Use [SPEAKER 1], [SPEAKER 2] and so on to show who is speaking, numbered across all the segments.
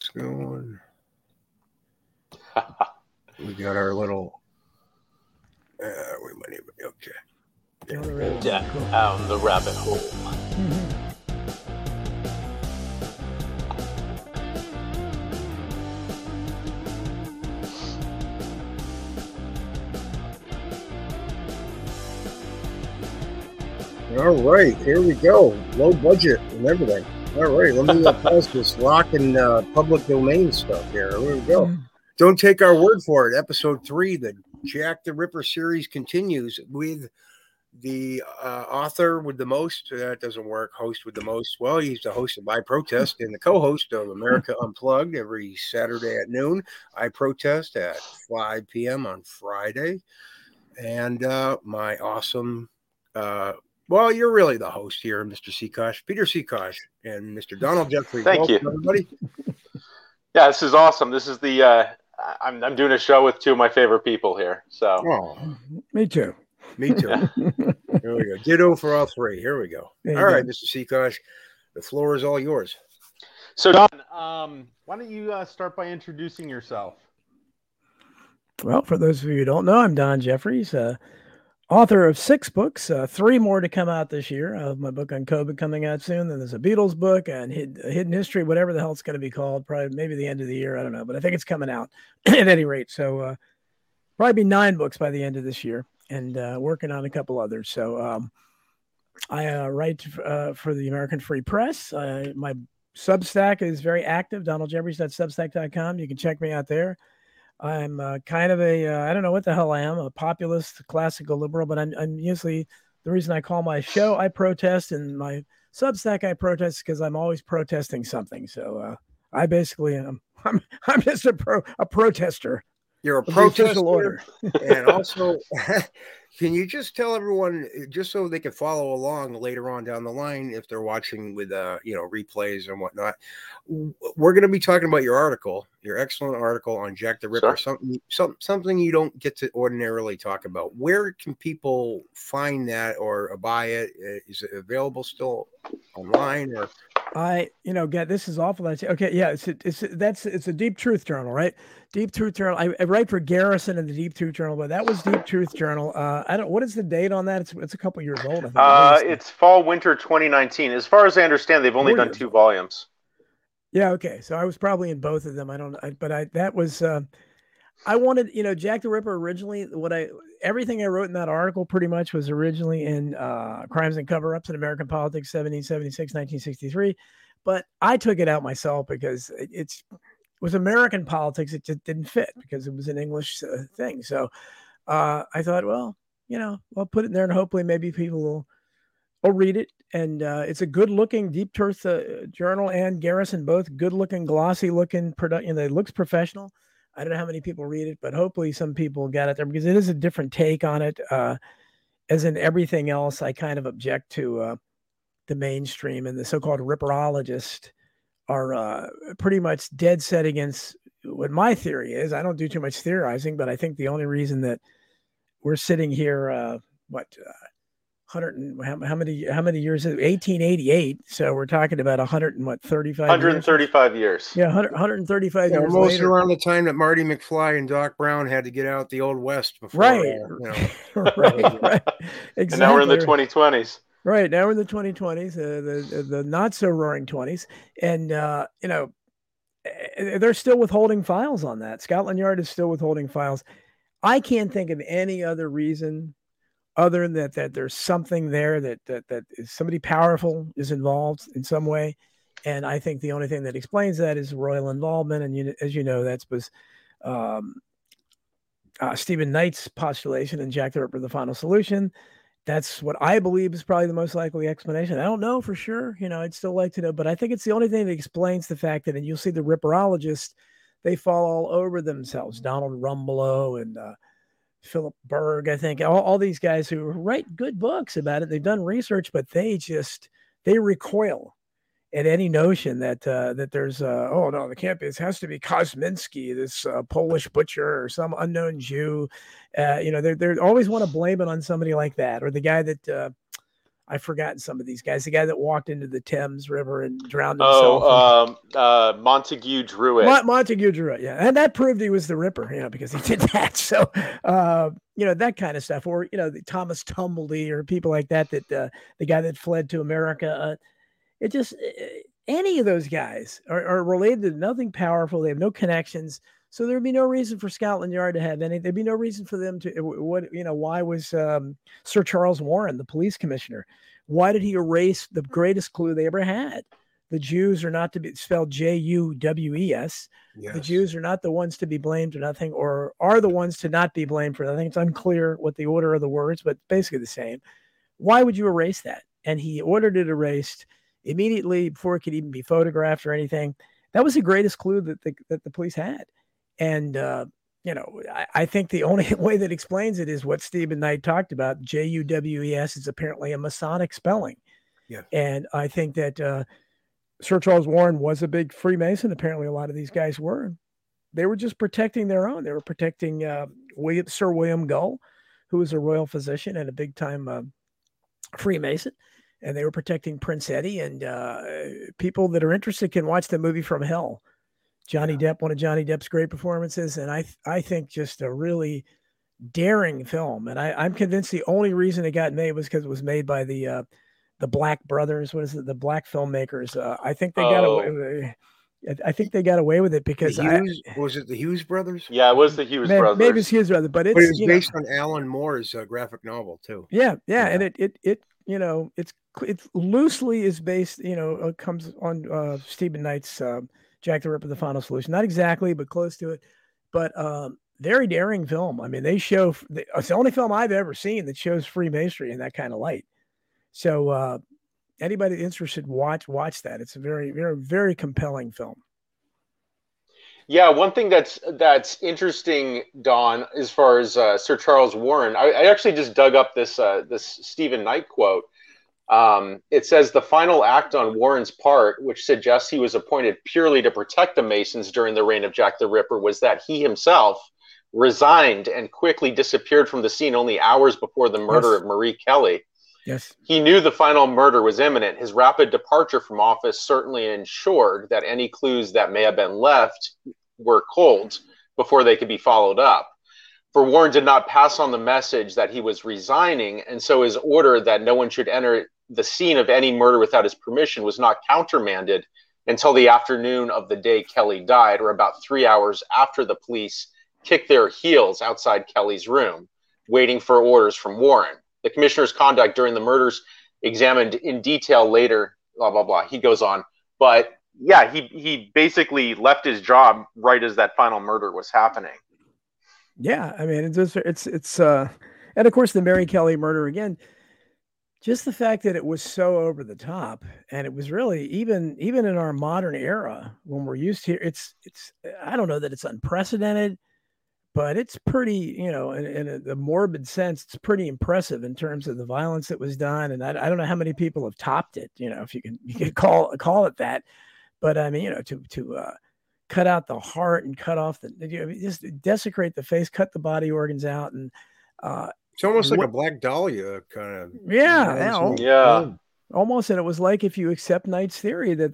[SPEAKER 1] going. We got our little. We might even okay.
[SPEAKER 2] Down the rabbit hole.
[SPEAKER 3] Mm-hmm.
[SPEAKER 1] All right, here we go. Low budget and everything. All right, let me pause this rocking public domain stuff here. Here we go. Don't take our word for it. Episode 3, the Jack the Ripper series continues with the author with the most. That doesn't work. Host with the most. Well, he's the host of I Protest and the co-host of America Unplugged every Saturday at noon. I Protest at 5 p.m. on Friday. And my awesome... well, you're really the host here, Mr. Seakosh, Peter Seakosh, and Mr. Donald Jeffrey.
[SPEAKER 2] Thank you,
[SPEAKER 1] everybody.
[SPEAKER 2] Yeah, this is awesome. This is the I'm doing a show with two of my favorite people here. So,
[SPEAKER 3] me too.
[SPEAKER 1] Me too. Yeah. Here we go. Ditto for all three. Here we go. All right, Mr. Seakosh, the floor is all yours.
[SPEAKER 2] So, Don, why don't you start by introducing yourself?
[SPEAKER 3] Well, for those of you who don't know, I'm Don Jeffries. Author of 6 books, 3 more to come out this year. My book on COVID coming out soon. Then there's a Beatles book and Hidden History, whatever the hell it's going to be called. Probably maybe the end of the year. I don't know, but I think it's coming out at any rate. So probably be 9 books by the end of this year, and working on a couple others. So I write for the American Free Press. My Substack is very active. DonaldJeffries.substack.com. You can check me out there. I'm kind of I don't know what the hell I am, a populist, classical liberal, but I'm usually, the reason I call my show I Protest and my Substack I Protest because I'm always protesting something. So I basically am, I'm just a protester.
[SPEAKER 1] You're a protester. And also, can you just tell everyone, just so they can follow along later on down the line, if they're watching with, replays and whatnot, we're going to be talking about your article, your excellent article on Jack the Ripper, sure. something you don't get to ordinarily talk about. Where can people find that or buy it? Is it available still online or?
[SPEAKER 3] This is awful. Okay, yeah, it's a Deep Truth Journal, right? Deep Truth Journal. I write for Garrison in the Deep Truth Journal, but that was Deep Truth Journal. What is the date on that? It's a couple years old, I think.
[SPEAKER 2] It's fall winter 2019. As far as I understand, they've only done 2 volumes.
[SPEAKER 3] Yeah, okay. So I was probably in both of them. I wanted, Jack the Ripper originally, everything I wrote in that article pretty much was originally in Crimes and Cover-Ups in American Politics, 1776, 1963. But I took it out myself because it was American politics. It just didn't fit because it was an English thing. So I thought, well, I'll put it in there and hopefully maybe people will read it. And it's a good-looking Deep Truth Journal and Garrison, both good-looking, glossy-looking production. It looks professional. I don't know how many people read it, but hopefully some people got it there because it is a different take on it. As in everything else, I kind of object to the mainstream, and the so-called ripperologists are pretty much dead set against what my theory is. I don't do too much theorizing, but I think the only reason that we're sitting here, 100 how many years is it? 1888. So we're talking about
[SPEAKER 2] 135 years.
[SPEAKER 3] Yeah, 135 years
[SPEAKER 1] almost
[SPEAKER 3] later.
[SPEAKER 1] Around the time that Marty McFly and Doc Brown had to get out the Old West before.
[SPEAKER 3] Right. Right. Exactly.
[SPEAKER 2] And now we're in the 2020s.
[SPEAKER 3] Right. Now we're in the 2020s, the not so roaring 20s. And, they're still withholding files on that. Scotland Yard is still withholding files. I can't think of any other reason other than that there's something there that somebody powerful is involved in some way. And I think the only thing that explains that is royal involvement. And as you know, that was Stephen Knight's postulation in Jack the Ripper, The Final Solution. That's what I believe is probably the most likely explanation. I don't know for sure. I'd still like to know, but I think it's the only thing that explains the fact that, and you'll see the ripperologists, they fall all over themselves. Donald Rumbelow and Philip Berg, I think, all these guys who write good books about it. They've done research, but they recoil at any notion that there's there can't be. It has to be Kosminski, this Polish butcher or some unknown Jew. They always want to blame it on somebody like that, or the guy that I've forgotten some of these guys. The guy that walked into the Thames River and drowned himself.
[SPEAKER 2] Montague Druitt.
[SPEAKER 3] Montague Druitt, yeah. And that proved he was the Ripper, because he did that. So, that kind of stuff. Or, the Thomas Tumblety or people like that, the guy that fled to America. It just, any of those guys are related to nothing powerful. They have no connections. So there'd be no reason for Scotland Yard to have any. There'd be no reason for them to. Why was Sir Charles Warren, the police commissioner, why did he erase the greatest clue they ever had? The Jews are not to be spelled Jewes. Yes. The Jews are not the ones to be blamed for nothing, or are the ones to not be blamed for nothing. It's unclear what the order of the words, but basically the same. Why would you erase that? And he ordered it erased immediately before it could even be photographed or anything. That was the greatest clue that the police had. And, I think the only way that explains it is what Stephen Knight talked about. Jewes is apparently a Masonic spelling. Yeah. And I think that Sir Charles Warren was a big Freemason. Apparently a lot of these guys were. They were just protecting their own. They were protecting Sir William Gull, who was a royal physician and a big-time Freemason. And they were protecting Prince Eddie. And people that are interested can watch the movie From Hell. Johnny Depp, one of Johnny Depp's great performances, and I think just a really daring film. And I'm convinced the only reason it got made was because it was made by the Black brothers. What is it? The Black filmmakers. I think they got away. I think they got away with it because
[SPEAKER 1] was it the Hughes brothers?
[SPEAKER 2] Yeah, it was the Hughes brothers.
[SPEAKER 3] Maybe it's Hughes brothers, but it
[SPEAKER 1] was based on Alan Moore's graphic novel too.
[SPEAKER 3] Yeah, and it loosely is based. Comes on Stephen Knight's. Jack the Ripper, The Final Solution. Not exactly, but close to it. But very daring film. I mean, it's the only film I've ever seen that shows Freemasonry in that kind of light. So anybody interested, watch that. It's a very, very, very compelling film.
[SPEAKER 2] Yeah, one thing that's interesting, Don, as far as Sir Charles Warren, I actually just dug up this Stephen Knight quote. It says the final act on Warren's part, which suggests he was appointed purely to protect the Masons during the reign of Jack the Ripper, was that he himself resigned and quickly disappeared from the scene only hours before the murder of Marie Kelly.
[SPEAKER 3] Yes.
[SPEAKER 2] He knew the final murder was imminent. His rapid departure from office certainly ensured that any clues that may have been left were cold before they could be followed up. For Warren did not pass on the message that he was resigning, and so his order that no one should enter the scene of any murder without his permission was not countermanded until the afternoon of the day Kelly died, or about 3 hours after the police kicked their heels outside Kelly's room, waiting for orders from Warren. The commissioner's conduct during the murders examined in detail later, blah, blah, blah. He goes on. But yeah, he basically left his job right as that final murder was happening.
[SPEAKER 3] Yeah, I mean, it's and of course the Mary Kelly murder again. Just the fact that it was so over the top, and it was really even in our modern era when we're used to it's I don't know that it's unprecedented, but it's pretty, in a morbid sense, it's pretty impressive in terms of the violence that was done. And I don't know how many people have topped it, if you can call it that. But I mean, to cut out the heart and cut off just desecrate the face, cut the body organs out, and
[SPEAKER 1] it's almost like a Black Dahlia kind of.
[SPEAKER 2] Yeah.
[SPEAKER 3] Almost. And it was like, if you accept Knight's theory that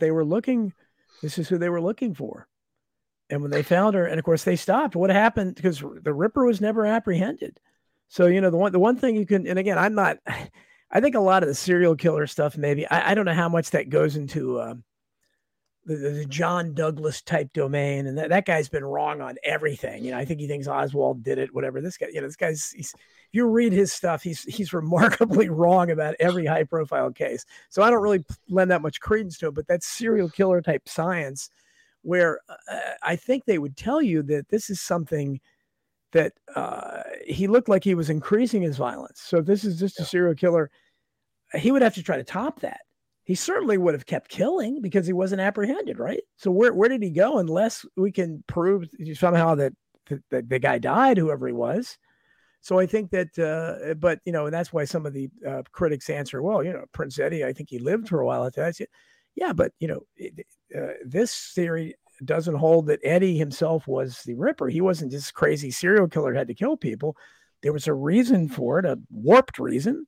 [SPEAKER 3] this is who they were looking for. And when they found her, and of course they stopped, what happened? Because the Ripper was never apprehended. So, the one thing you can, and again, I think a lot of the serial killer stuff, maybe, I don't know how much that goes into the John Douglas type domain. And that guy's been wrong on everything. I think he thinks Oswald did it, whatever. This guy, if you read his stuff, he's remarkably wrong about every high profile case. So I don't really lend that much credence to it, but that's serial killer type science, where I think they would tell you that this is something that he looked like he was increasing his violence. So if this is just a serial killer, he would have to try to top that. He certainly would have kept killing because he wasn't apprehended, right? So where did he go unless we can prove somehow that the guy died, whoever he was? So I think that, but, and that's why some of the critics answer, well, Prince Eddie, I think he lived for a while after that. Yeah, but, this theory doesn't hold that Eddie himself was the Ripper. He wasn't just crazy serial killer who had to kill people. There was a reason for it, a warped reason.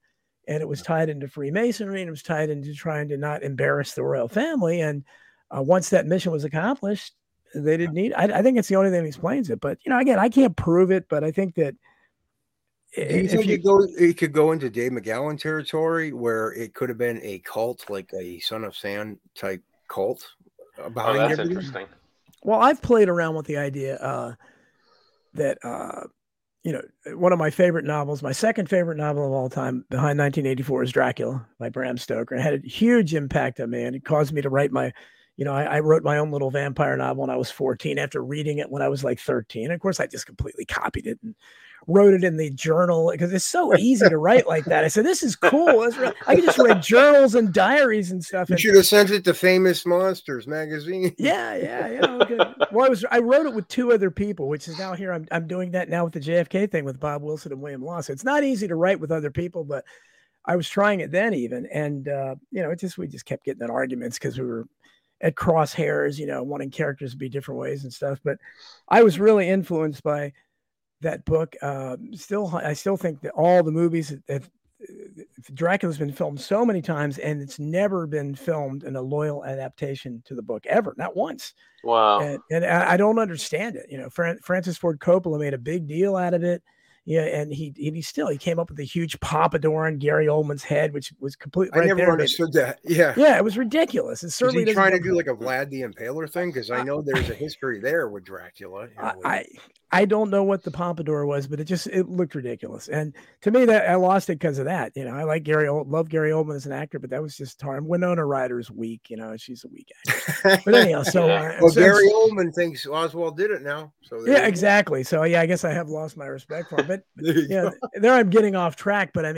[SPEAKER 3] and it was tied into Freemasonry, and it was tied into trying to not embarrass the royal family. And once that mission was accomplished, they didn't need. I think it's the only thing that explains it. But again, I can't prove it, but I think that.
[SPEAKER 1] Do you think it could go into Dave McGowan territory where it could have been a cult, like a Son of Sam type cult behind
[SPEAKER 2] that's
[SPEAKER 1] everything?
[SPEAKER 2] interesting.
[SPEAKER 3] Well, I've played around with the idea that one of my favorite novels, my second favorite novel of all time, behind 1984, is Dracula by Bram Stoker. It had a huge impact on me, and it caused me to write my. I wrote my own little vampire novel when I was 14 after reading it when I was like 13. And of course, I just completely copied it and wrote it in the journal because it's so easy to write like that. I said, this is cool. I can just write journals and diaries and stuff.
[SPEAKER 1] You should have sent it to Famous Monsters magazine.
[SPEAKER 3] Yeah. Well, I wrote it with 2 other people, which is now here. I'm doing that now with the JFK thing with Bob Wilson and William Law. So it's not easy to write with other people, but I was trying it then even. And, we just kept getting in arguments because we were at crosshairs, wanting characters to be different ways and stuff. But I was really influenced by that book. I still think that all the movies Dracula's been filmed so many times, and it's never been filmed in a loyal adaptation to the book ever, not once.
[SPEAKER 2] Wow.
[SPEAKER 3] And I don't understand it. Francis Ford Coppola made a big deal out of it. Yeah, and he came up with a huge pompadour on Gary Oldman's head, which was completely.
[SPEAKER 1] I never understood that. Yeah,
[SPEAKER 3] it was ridiculous. It certainly
[SPEAKER 1] was he trying to do like a Vlad the Impaler thing? Because I know there's a history there with Dracula.
[SPEAKER 3] I don't know what the pompadour was, but it looked ridiculous. And to me, that I lost it because of that. I like love Gary Oldman as an actor, but that was just hard. Winona Ryder's weak. She's a weak actor. But anyhow,
[SPEAKER 1] Gary Oldman thinks Oswald did it now. So
[SPEAKER 3] exactly. So I guess I have lost my respect for him. But there I'm getting off track. But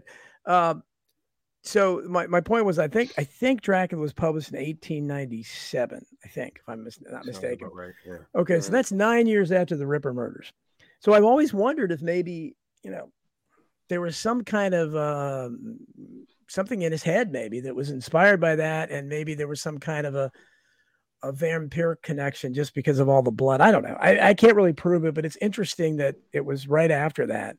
[SPEAKER 3] so my point was, I think Dracula was published in 1897. I think, if I'm not mistaken.
[SPEAKER 1] Right. Yeah.
[SPEAKER 3] Okay, so that's 9 years after the Ripper murders. So I've always wondered if maybe there was some kind of something in his head maybe that was inspired by that, and maybe there was some kind of a vampiric connection just because of all the blood. I don't know. I can't really prove it, but it's interesting that it was right after that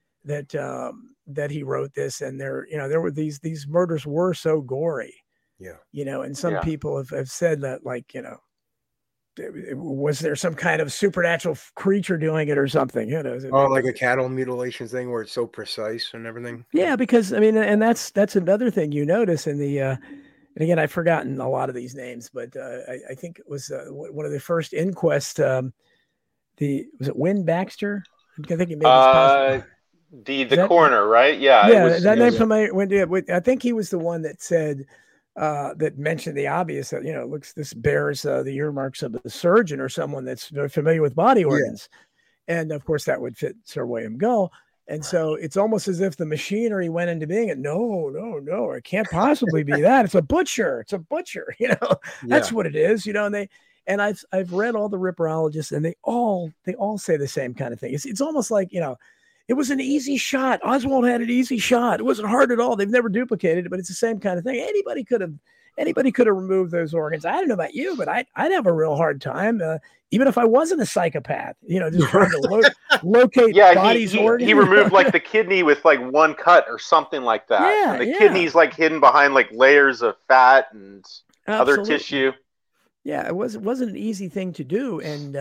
[SPEAKER 3] he wrote this, and there were these murders were so gory.
[SPEAKER 1] Yeah.
[SPEAKER 3] And some people have said that, like, was there some kind of supernatural creature doing it or something?
[SPEAKER 1] Like a cattle mutilation thing where it's so precise and everything.
[SPEAKER 3] Yeah, because and that's another thing you notice in the and again, I've forgotten a lot of these names, but I think it was one of the first inquests. Was it Wynn Baxter? I think he made
[SPEAKER 2] the coroner, right? Yeah.
[SPEAKER 3] Yeah, that name familiar. I think he was the one that said that mentioned the obvious that this bears the earmarks of a surgeon or someone that's very familiar with body organs, and of course that would fit Sir William Gull. And so it's almost as if the machinery went into being it. No, it can't possibly be that. It's a butcher. That's what it is. And I've read all the Ripperologists, and they all say the same kind of thing. It's almost like, it was an easy shot. Oswald had an easy shot. It wasn't hard at all. They've never duplicated it, but it's the same kind of thing. Anybody could have removed those organs. I don't know about you, but I'd have a real hard time, even if I wasn't a psychopath, just trying to locate bodies' organs.
[SPEAKER 2] He removed like the kidney with like one cut or something like that.
[SPEAKER 3] Yeah,
[SPEAKER 2] and the kidney's like hidden behind like layers of fat and other tissue.
[SPEAKER 3] Yeah, it wasn't an easy thing to do. And,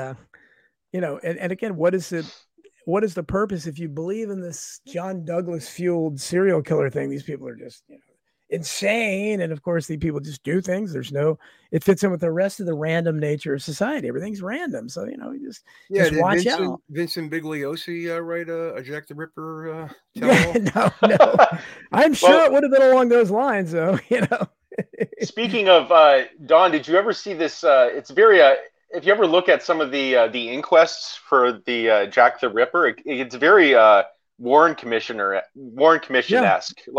[SPEAKER 3] and again, what is the purpose? If you believe in this John Douglas fueled serial killer thing, these people are just, insane. And of course, these people just do things. It fits in with the rest of the random nature of society. Everything's random. So, just watch out.
[SPEAKER 1] Vincent Bigliosi write a Jack the Ripper
[SPEAKER 3] no. I'm sure it would have been along those lines, though,
[SPEAKER 2] Speaking of Don, did you ever see this? It's very if you ever look at some of the inquests for the Jack the Ripper, it's very Warren Commission-esque.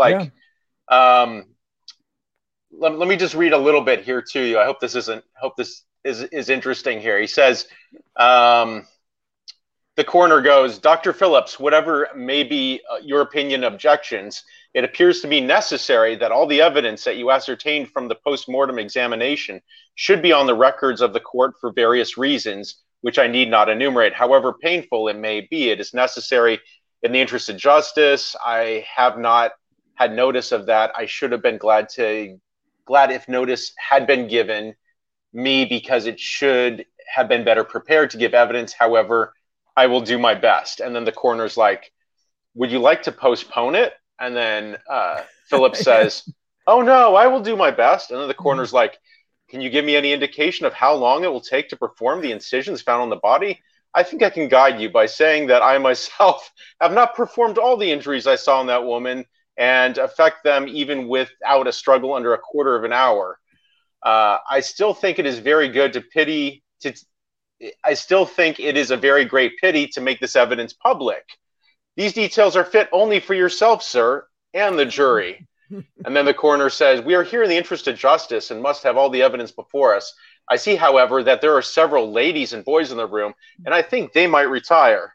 [SPEAKER 2] Let me just read a little bit here to you. I hope this is interesting here. He says, the coroner goes, Dr. Phillips, whatever may be your opinion objections, it appears to be necessary that all the evidence that you ascertained from the post-mortem examination should be on the records of the court for various reasons, which I need not enumerate. However painful it may be, it is necessary in the interest of justice. I have had notice of that, I should have been glad if notice had been given me, because it should have been better prepared to give evidence. However, I will do my best. And then the coroner's like, would you like to postpone it? And then Philip says, oh no, I will do my best. And then the coroner's like, can you give me any indication of how long it will take to perform the incisions found on the body? I think I can guide you by saying that I myself have not performed all the injuries I saw in that woman and affect them even without a struggle under a quarter of an hour. I still think it is very good I still think it is a very great pity to make this evidence public. These details are fit only for yourself, sir, and the jury. And then the coroner says, we are here in the interest of justice and must have all the evidence before us. I see, however, that there are several ladies and boys in the room, and I think they might retire.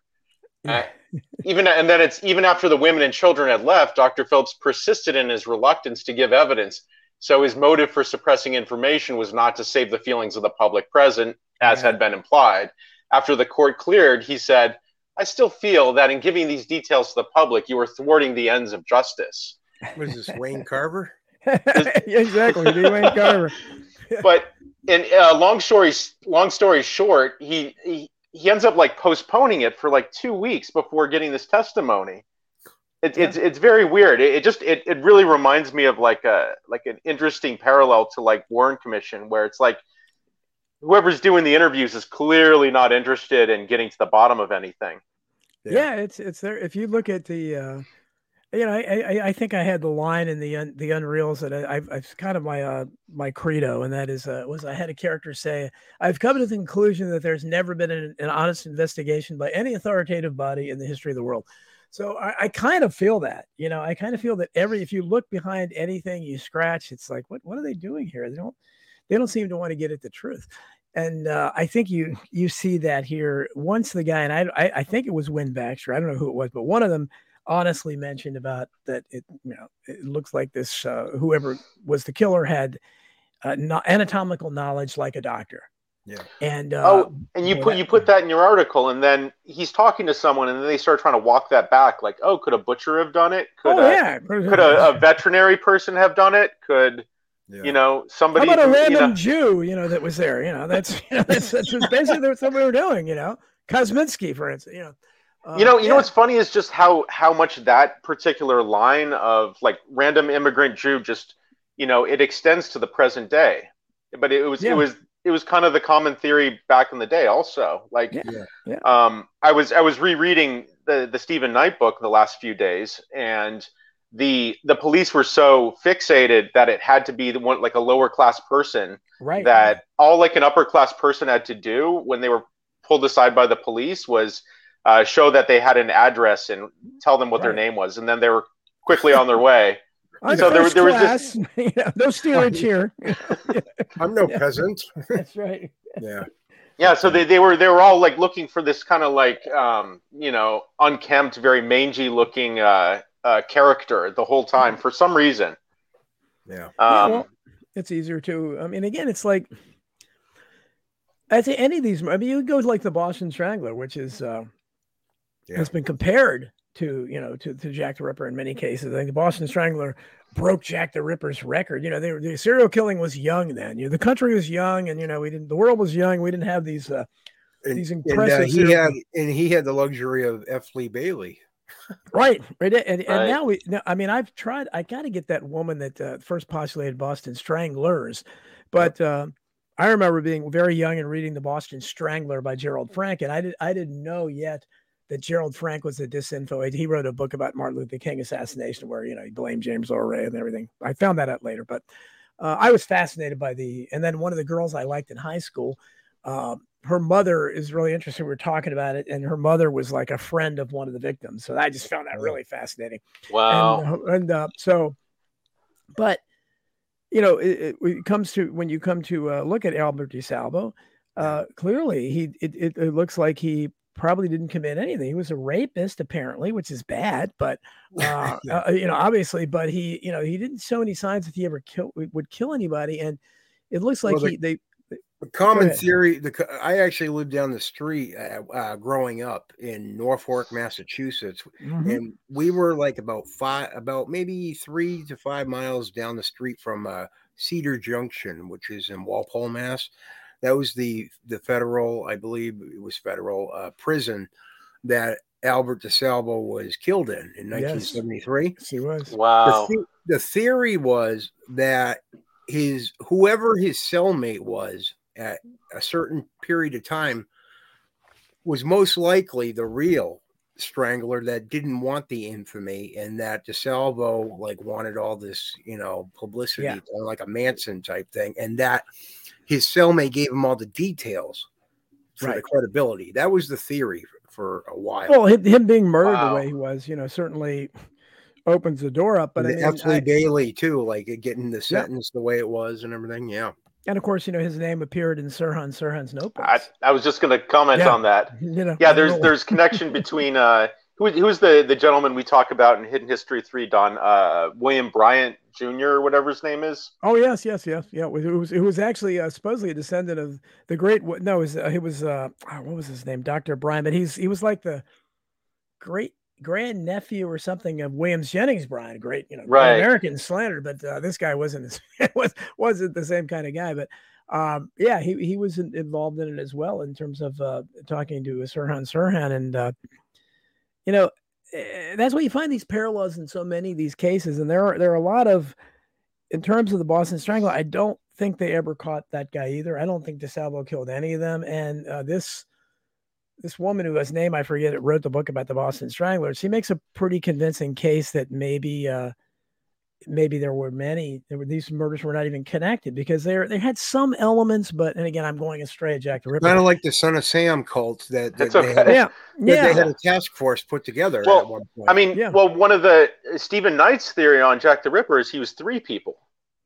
[SPEAKER 2] Even after the women and children had left, Dr. Phillips persisted in his reluctance to give evidence. So his motive for suppressing information was not to save the feelings of the public present, as had been implied. After the court cleared, he said, I still feel that in giving these details to the public, you are thwarting the ends of justice.
[SPEAKER 1] Was this Wayne Carver?
[SPEAKER 3] Exactly, Wayne Carver.
[SPEAKER 2] But in long story short, he ends up like postponing it for like 2 weeks before getting this testimony. It's very weird. It really reminds me of like an interesting parallel to like Warren Commission, where it's like whoever's doing the interviews is clearly not interested in getting to the bottom of anything.
[SPEAKER 3] Yeah, it's there. If you look at the, I think I had the line in the Unreals that I've kind of my credo, and that is I had a character say, I've come to the conclusion that there's never been an honest investigation by any authoritative body in the history of the world. So I kind of feel that, I kind of feel that if you look behind anything you scratch, it's like, what are they doing here? They don't seem to want to get at the truth. And I think you see that here. Once the guy, and I think it was Win Baxter, I don't know who it was, but one of them honestly mentioned about that it looks like this whoever was the killer had anatomical knowledge like a doctor.
[SPEAKER 1] Yeah.
[SPEAKER 3] And
[SPEAKER 2] you put that in your article, and then he's talking to someone, and then they start trying to walk that back. Like, oh, could a butcher have done it? Could a veterinary person have done it? Could somebody?
[SPEAKER 3] How about a random Jew? That was there. That's basically what we were doing. Kosminski, for instance.
[SPEAKER 2] What's funny is just how much that particular line of like random immigrant Jew just it extends to the present day. But it was kind of the common theory back in the day also. Like, I was rereading the Stephen Knight book the last few days, and the police were so fixated that it had to be the one, like a lower class person,
[SPEAKER 3] right?
[SPEAKER 2] That all like an upper class person had to do when they were pulled aside by the police was show that they had an address and tell them what their name was, and then they were quickly on their way.
[SPEAKER 3] So there was this, no steerage here.
[SPEAKER 1] I'm no peasant.
[SPEAKER 3] That's right.
[SPEAKER 2] Yeah. So they were all like looking for this kind of like unkempt, very mangy looking character the whole time for some reason.
[SPEAKER 1] Yeah.
[SPEAKER 3] Well, it's easier to. I mean, again, it's like I think any of these. I mean, you go like the Boston Strangler, which is has been compared to Jack the Ripper in many cases. I think the Boston Strangler broke Jack the Ripper's record. The serial killing was young then. The country was young, and the world was young. We didn't have these impressive.
[SPEAKER 1] And he had the luxury of F. Lee Bailey.
[SPEAKER 3] Right. And now I got to get that woman that first postulated Boston Stranglers, but I remember being very young and reading the Boston Strangler by Gerald Frank, and I didn't know yet that Gerald Frank was a disinfo. He wrote a book about Martin Luther King assassination where, he blamed James Earl Ray and everything. I found that out later, but I was fascinated by and then one of the girls I liked in high school, her mother is really interesting. We were talking about it, and her mother was like a friend of one of the victims. So I just found that really fascinating.
[SPEAKER 2] Wow.
[SPEAKER 3] But it comes to, when you come to look at Albert DeSalvo, clearly it looks like he probably didn't commit anything. He was a rapist apparently, which is bad, but obviously, but he didn't show any signs that he ever would kill anybody. And it looks like
[SPEAKER 1] A common theory. I actually lived down the street growing up in Norfolk, Massachusetts, and we were like about maybe 3 to 5 miles down the street from Cedar Junction, which is in Walpole, Mass. That was the federal, I believe it was federal prison that Albert DeSalvo was killed in 1973.
[SPEAKER 3] Yes, he was.
[SPEAKER 2] Wow.
[SPEAKER 1] The theory was that whoever his cellmate was at a certain period of time was most likely the real strangler that didn't want the infamy, and that DeSalvo wanted all this, publicity, like a Manson type thing, and that his cellmate gave him all the details for the credibility. That was the theory for a while.
[SPEAKER 3] Well, him being murdered the way he was, certainly opens the door up. But
[SPEAKER 1] F. Bailey too, getting the sentence the way it was and everything. Yeah.
[SPEAKER 3] And of course, his name appeared in Sirhan's notebook.
[SPEAKER 2] I was just going to comment on that. There's connection between who's the gentleman we talk about in Hidden History 3, Don, William Bryant Jr. or whatever his name is.
[SPEAKER 3] Oh yes, yeah. It was actually supposedly a descendant of the great. No, he was what was his name, Dr. Bryant, but he was like the great grandnephew or something of William Jennings Bryan, great, American slander, but this guy wasn't the same kind of guy. But he was involved in it as well in terms of talking to Sirhan, and that's why you find these parallels in so many of these cases. And there are a lot of, in terms of the Boston Strangler, I don't think they ever caught that guy either. I don't think DeSalvo killed any of them, and this woman whose name I forget, it wrote the book about the Boston Strangler. She makes a pretty convincing case that maybe these murders were not even connected, because they had some elements, but, and again, I'm going astray, Jack the Ripper.
[SPEAKER 1] Kind of like the Son of Sam cult that they had a task force put together at one point.
[SPEAKER 2] One of the Stephen Knight's theory on Jack the Ripper is he was 3 people.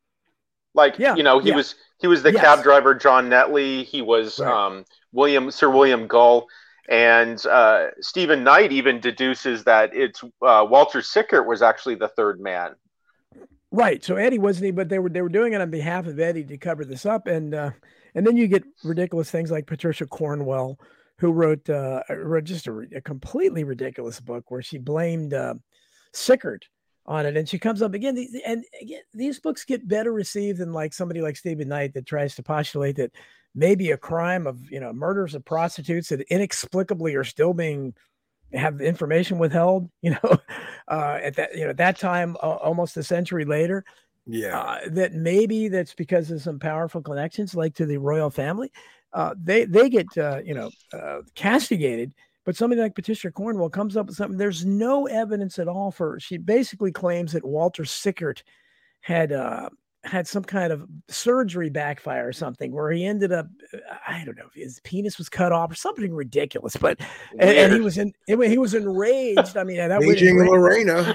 [SPEAKER 2] He was the cab driver, John Netley. He was Sir William Gull, and Stephen Knight even deduces that it's Walter Sickert was actually the third man.
[SPEAKER 3] Right. So Eddie wasn't, but they were doing it on behalf of Eddie to cover this up, and then you get ridiculous things like Patricia Cornwell, who wrote just a completely ridiculous book where she blamed Sickert on it, and she comes up again. These books get better received than somebody like Stephen Knight that tries to postulate that maybe a crime of murders of prostitutes that inexplicably are still have information withheld. At that time, almost a century later. That maybe that's because of some powerful connections, like to the royal family. They get castigated. But somebody like Patricia Cornwell comes up with something. There's no evidence at all she basically claims that Walter Sickert had some kind of surgery backfire or something, where he ended up, I don't know if his penis was cut off or something ridiculous, but and he was enraged. I mean, that would
[SPEAKER 1] Lorena.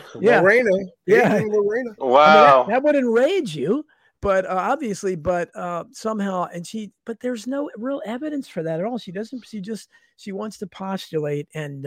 [SPEAKER 2] Wow.
[SPEAKER 3] That would enrage you. But obviously, somehow, but there's no real evidence for that at all. She doesn't. She wants to postulate, and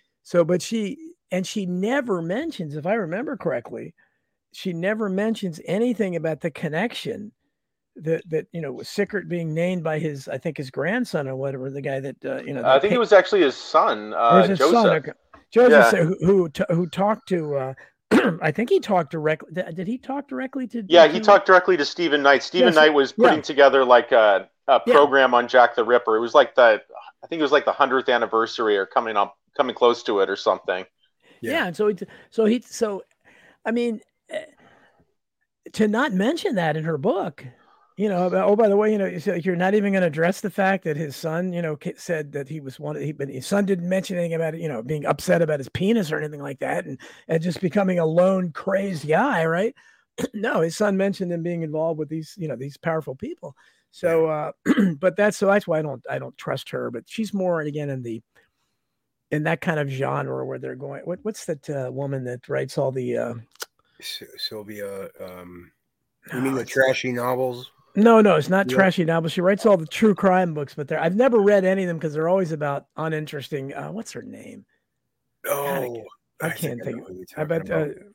[SPEAKER 3] she never mentions, if I remember correctly, she never mentions anything about the connection that with Sickert being named by his grandson or whatever, the guy that
[SPEAKER 2] I think it was actually his son, Joseph.
[SPEAKER 3] Joseph, who talked to. I think he talked directly. Did he talk directly to?
[SPEAKER 2] Yeah, he talked directly to Stephen Knight. Stephen Knight was putting together a program on Jack the Ripper. It was I think it was the 100th anniversary or coming close to it or something.
[SPEAKER 3] Yeah, and so I mean, to not mention that in her book, by the way, you're not even going to address the fact that his son, said that he was but his son didn't mention anything about it, being upset about his penis or anything like that, and just becoming a lone crazed guy, right? No, his son mentioned him being involved with these powerful people. So, but that's why I don't trust her. But she's more, again, in that kind of genre where they're going. What's that woman that writes all the
[SPEAKER 1] Sylvia? You mean the trashy novels?
[SPEAKER 3] No, it's not trashy novels. She writes all the true crime books, but I've never read any of them because they're always about uninteresting. What's her name?
[SPEAKER 1] Oh,
[SPEAKER 3] I can't think. I bet.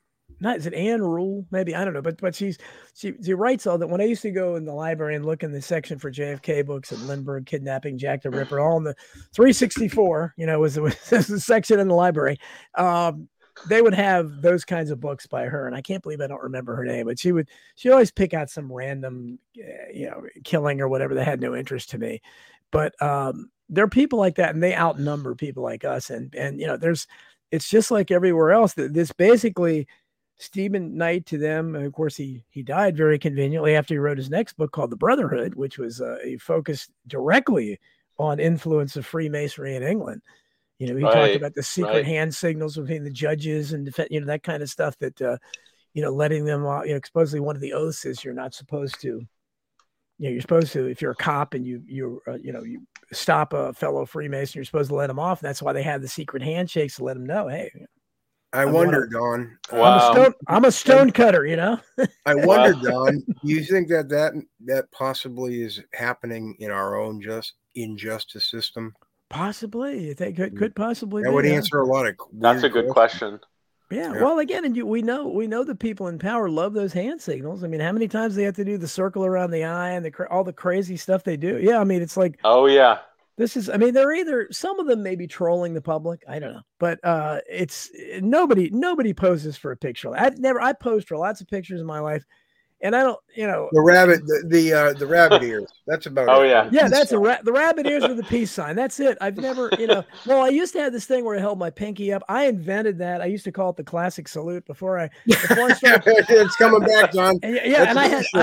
[SPEAKER 3] not, is it Anne Rule? Maybe, I don't know, but she writes all that. When I used to go in the library and look in the section for JFK books and Lindbergh kidnapping, Jack the Ripper, all in the 364, was the section in the library. They would have those kinds of books by her, and I can't believe I don't remember her name, but she always pick out some random, killing or whatever that had no interest to me. But there are people like that, and they outnumber people like us, and it's just like everywhere else. This basically, Stephen Knight to them, and of course he died very conveniently after he wrote his next book called The Brotherhood, which was focused directly on influence of Freemasonry in England. He talked about the secret hand signals between the judges and that kind of stuff that, letting them, supposedly one of the oaths is you're not supposed to, you're supposed to, if you're a cop and you stop a fellow Freemason, you're supposed to let him off. And that's why they have the secret handshakes to let them know, hey.
[SPEAKER 1] I wonder, Don.
[SPEAKER 3] I'm a stone cutter,
[SPEAKER 1] I wonder, Don. Do you think that possibly is happening in our own injustice system?
[SPEAKER 3] Possibly, I think it could possibly.
[SPEAKER 1] That would answer a lot of.
[SPEAKER 2] That's a good question.
[SPEAKER 3] Yeah. Well, again, and we know the people in power love those hand signals. I mean, how many times they have to do the circle around the eye and all the crazy stuff they do? Yeah, I mean, it's like.
[SPEAKER 2] Oh yeah.
[SPEAKER 3] They're either, some of them may be trolling the public. I don't know, but it's nobody poses for a picture. I posed for lots of pictures in my life. And I don't,
[SPEAKER 1] the rabbit, the rabbit ears. That's about it.
[SPEAKER 2] Oh yeah,
[SPEAKER 3] yeah. That's the rabbit ears with the peace sign. That's it. I've never, Well, I used to have this thing where I held my pinky up. I invented that. I used to call it the classic salute before I started.
[SPEAKER 1] It's coming back, John.
[SPEAKER 3] And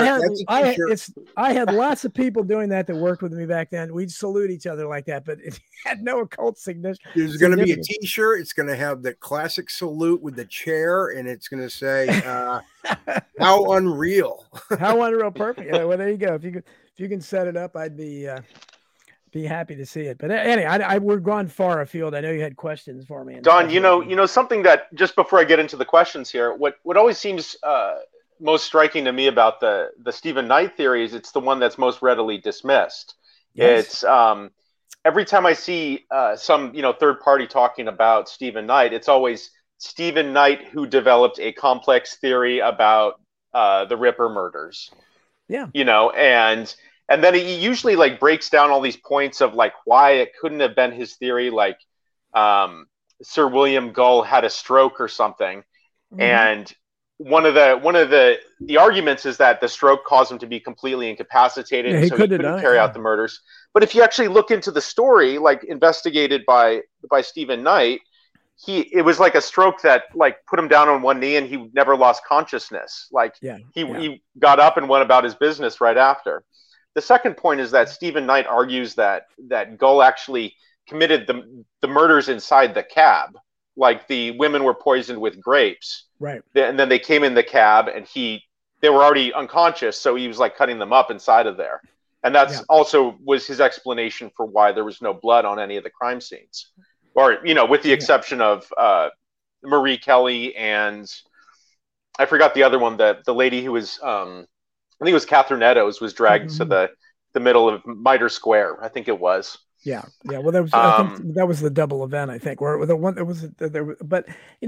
[SPEAKER 3] I had lots of people doing that worked with me back then. We'd salute each other like that, but it had no occult significance.
[SPEAKER 1] There's going to be a T-shirt. It's going to have the classic salute with the chair, and it's going to say, "How unreal."
[SPEAKER 3] How unreal. Perfect. Yeah, well, there you go. If you can set it up, I'd be happy to see it. But anyway, we're gone far afield. I know you had questions for me.
[SPEAKER 2] Don, something that, just before I get into the questions here, what always seems most striking to me about the Stephen Knight theory is it's the one that's most readily dismissed. Yes. It's every time I see some third party talking about Stephen Knight, it's always Stephen Knight who developed a complex theory about the Ripper murders.
[SPEAKER 3] Yeah.
[SPEAKER 2] And then he usually breaks down all these points of why it couldn't have been his theory, Sir William Gull had a stroke or something. Mm-hmm. And one of the arguments is that the stroke caused him to be completely incapacitated, so he couldn't carry out the murders. But if you actually look into the story, investigated by Stephen Knight, it was like a stroke that put him down on one knee and he never lost consciousness. He got up and went about his business right after. The second point is that Stephen Knight argues that Gull actually committed the murders inside the cab. The women were poisoned with grapes.
[SPEAKER 3] Right.
[SPEAKER 2] And then they came in the cab and they were already unconscious. So he was cutting them up inside of there. And that's also was his explanation for why there was no blood on any of the crime scenes. Or, with the exception of Marie Kelly and I forgot the other one, the lady who was, I think it was Catherine Eddowes, was dragged to the middle of Mitre Square. I think it was.
[SPEAKER 3] Yeah. Yeah. Well, that was, I think that was the double event, I think, where the one that was there. But,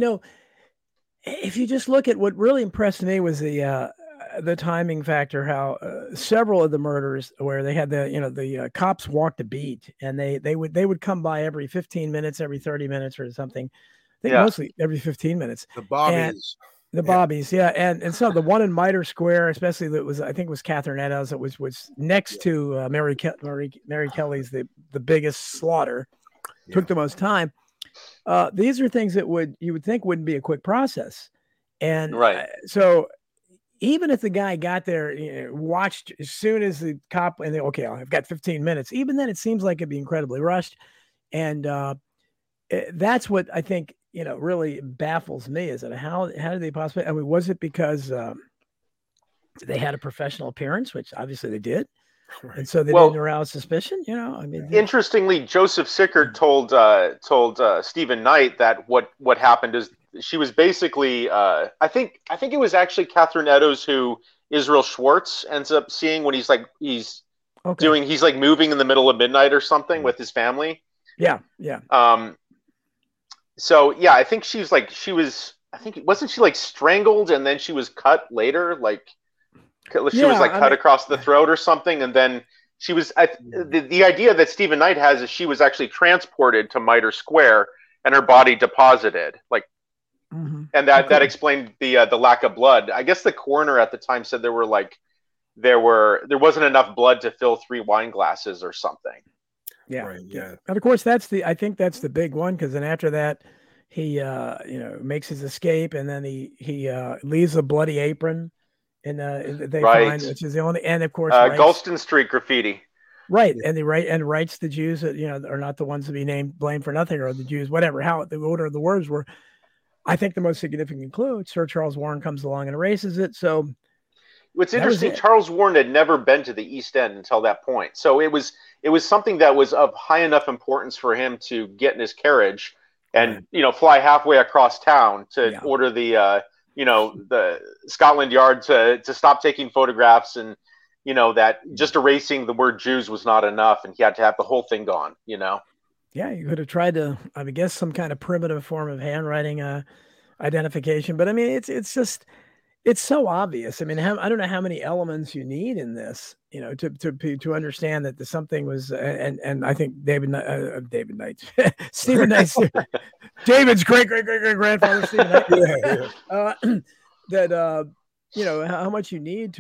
[SPEAKER 3] if you just look at what really impressed me was the timing factor, how several of the murders where they had the cops walked a beat and they would come by every 15 minutes, every 30 minutes or something. I think mostly every 15 minutes.
[SPEAKER 1] The Bobbies.
[SPEAKER 3] And so the one in Mitre Square, especially I think it was Catherine Eddowes, that was next to Mary Kelly's, the biggest slaughter, took the most time. These are things that you would think wouldn't be a quick process. And so even if the guy got there, watched as soon as the cop, and I've got 15 minutes, even then it seems like it'd be incredibly rushed. And that's what I think, really baffles me, is that how did they possibly, was it because they had a professional appearance, which obviously they did. Right. And so they didn't arouse suspicion,
[SPEAKER 2] Interestingly, Joseph Sickert told Stephen Knight that what happened is she was basically, I think it was actually Catherine Eddowes who Israel Schwartz ends up seeing when he's moving in the middle of midnight or something with his family.
[SPEAKER 3] Yeah. Yeah.
[SPEAKER 2] So yeah, I think she was I think wasn't she like strangled and then she was cut later? Like she was like cut across the throat or something, and then she was. The idea that Stephen Knight has is she was actually transported to Mitre Square and her body deposited, like, and that explained the lack of blood. I guess the coroner at the time said there wasn't enough blood to fill 3 wine glasses or something.
[SPEAKER 3] Yeah, right, yeah. And of course, I think that's the big one, because then after that, he makes his escape, and then he leaves a bloody apron, and they find, which is the only, and of course,
[SPEAKER 2] Galston Street graffiti.
[SPEAKER 3] Right, and writes the Jews that are not the ones to be blamed for nothing, or the Jews, whatever. How the order of the words were. I think the most significant clue, Sir Charles Warren comes along and erases it. So,
[SPEAKER 2] what's interesting, Charles Warren had never been to the East End until that point. So it was something that was of high enough importance for him to get in his carriage and fly halfway across town to order the Scotland Yard to stop taking photographs, and that just erasing the word Jews was not enough, and he had to have the whole thing gone.
[SPEAKER 3] Yeah, you could have tried to, I guess, some kind of primitive form of handwriting identification, but I mean, it's so obvious. I mean, I don't know how many elements you need in this, to understand that something was, and I think David Knight, Stephen Knight, David's great grandfather, Stephen Knight, that how much you need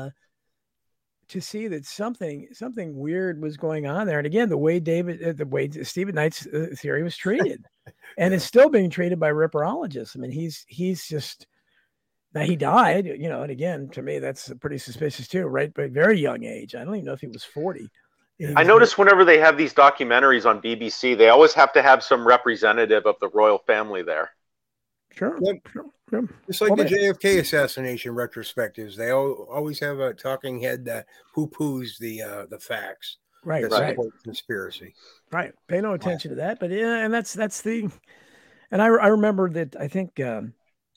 [SPEAKER 3] to see that something weird was going on there. And again, the way Stephen Knight's theory was treated, and it's still being treated by ripperologists. I mean, he's just, now he died, and again, to me, that's pretty suspicious too, right? But very young age. I don't even know if he was 40.
[SPEAKER 2] I notice whenever they have these documentaries on BBC, they always have to have some representative of the royal family there.
[SPEAKER 3] Sure.
[SPEAKER 1] Sure. It's like the JFK assassination retrospectives. They always have a talking head that poo-poos the facts.
[SPEAKER 3] Right.
[SPEAKER 1] Conspiracy.
[SPEAKER 3] Right. Pay no attention to that. But yeah, and that's the. And I remember that, I think in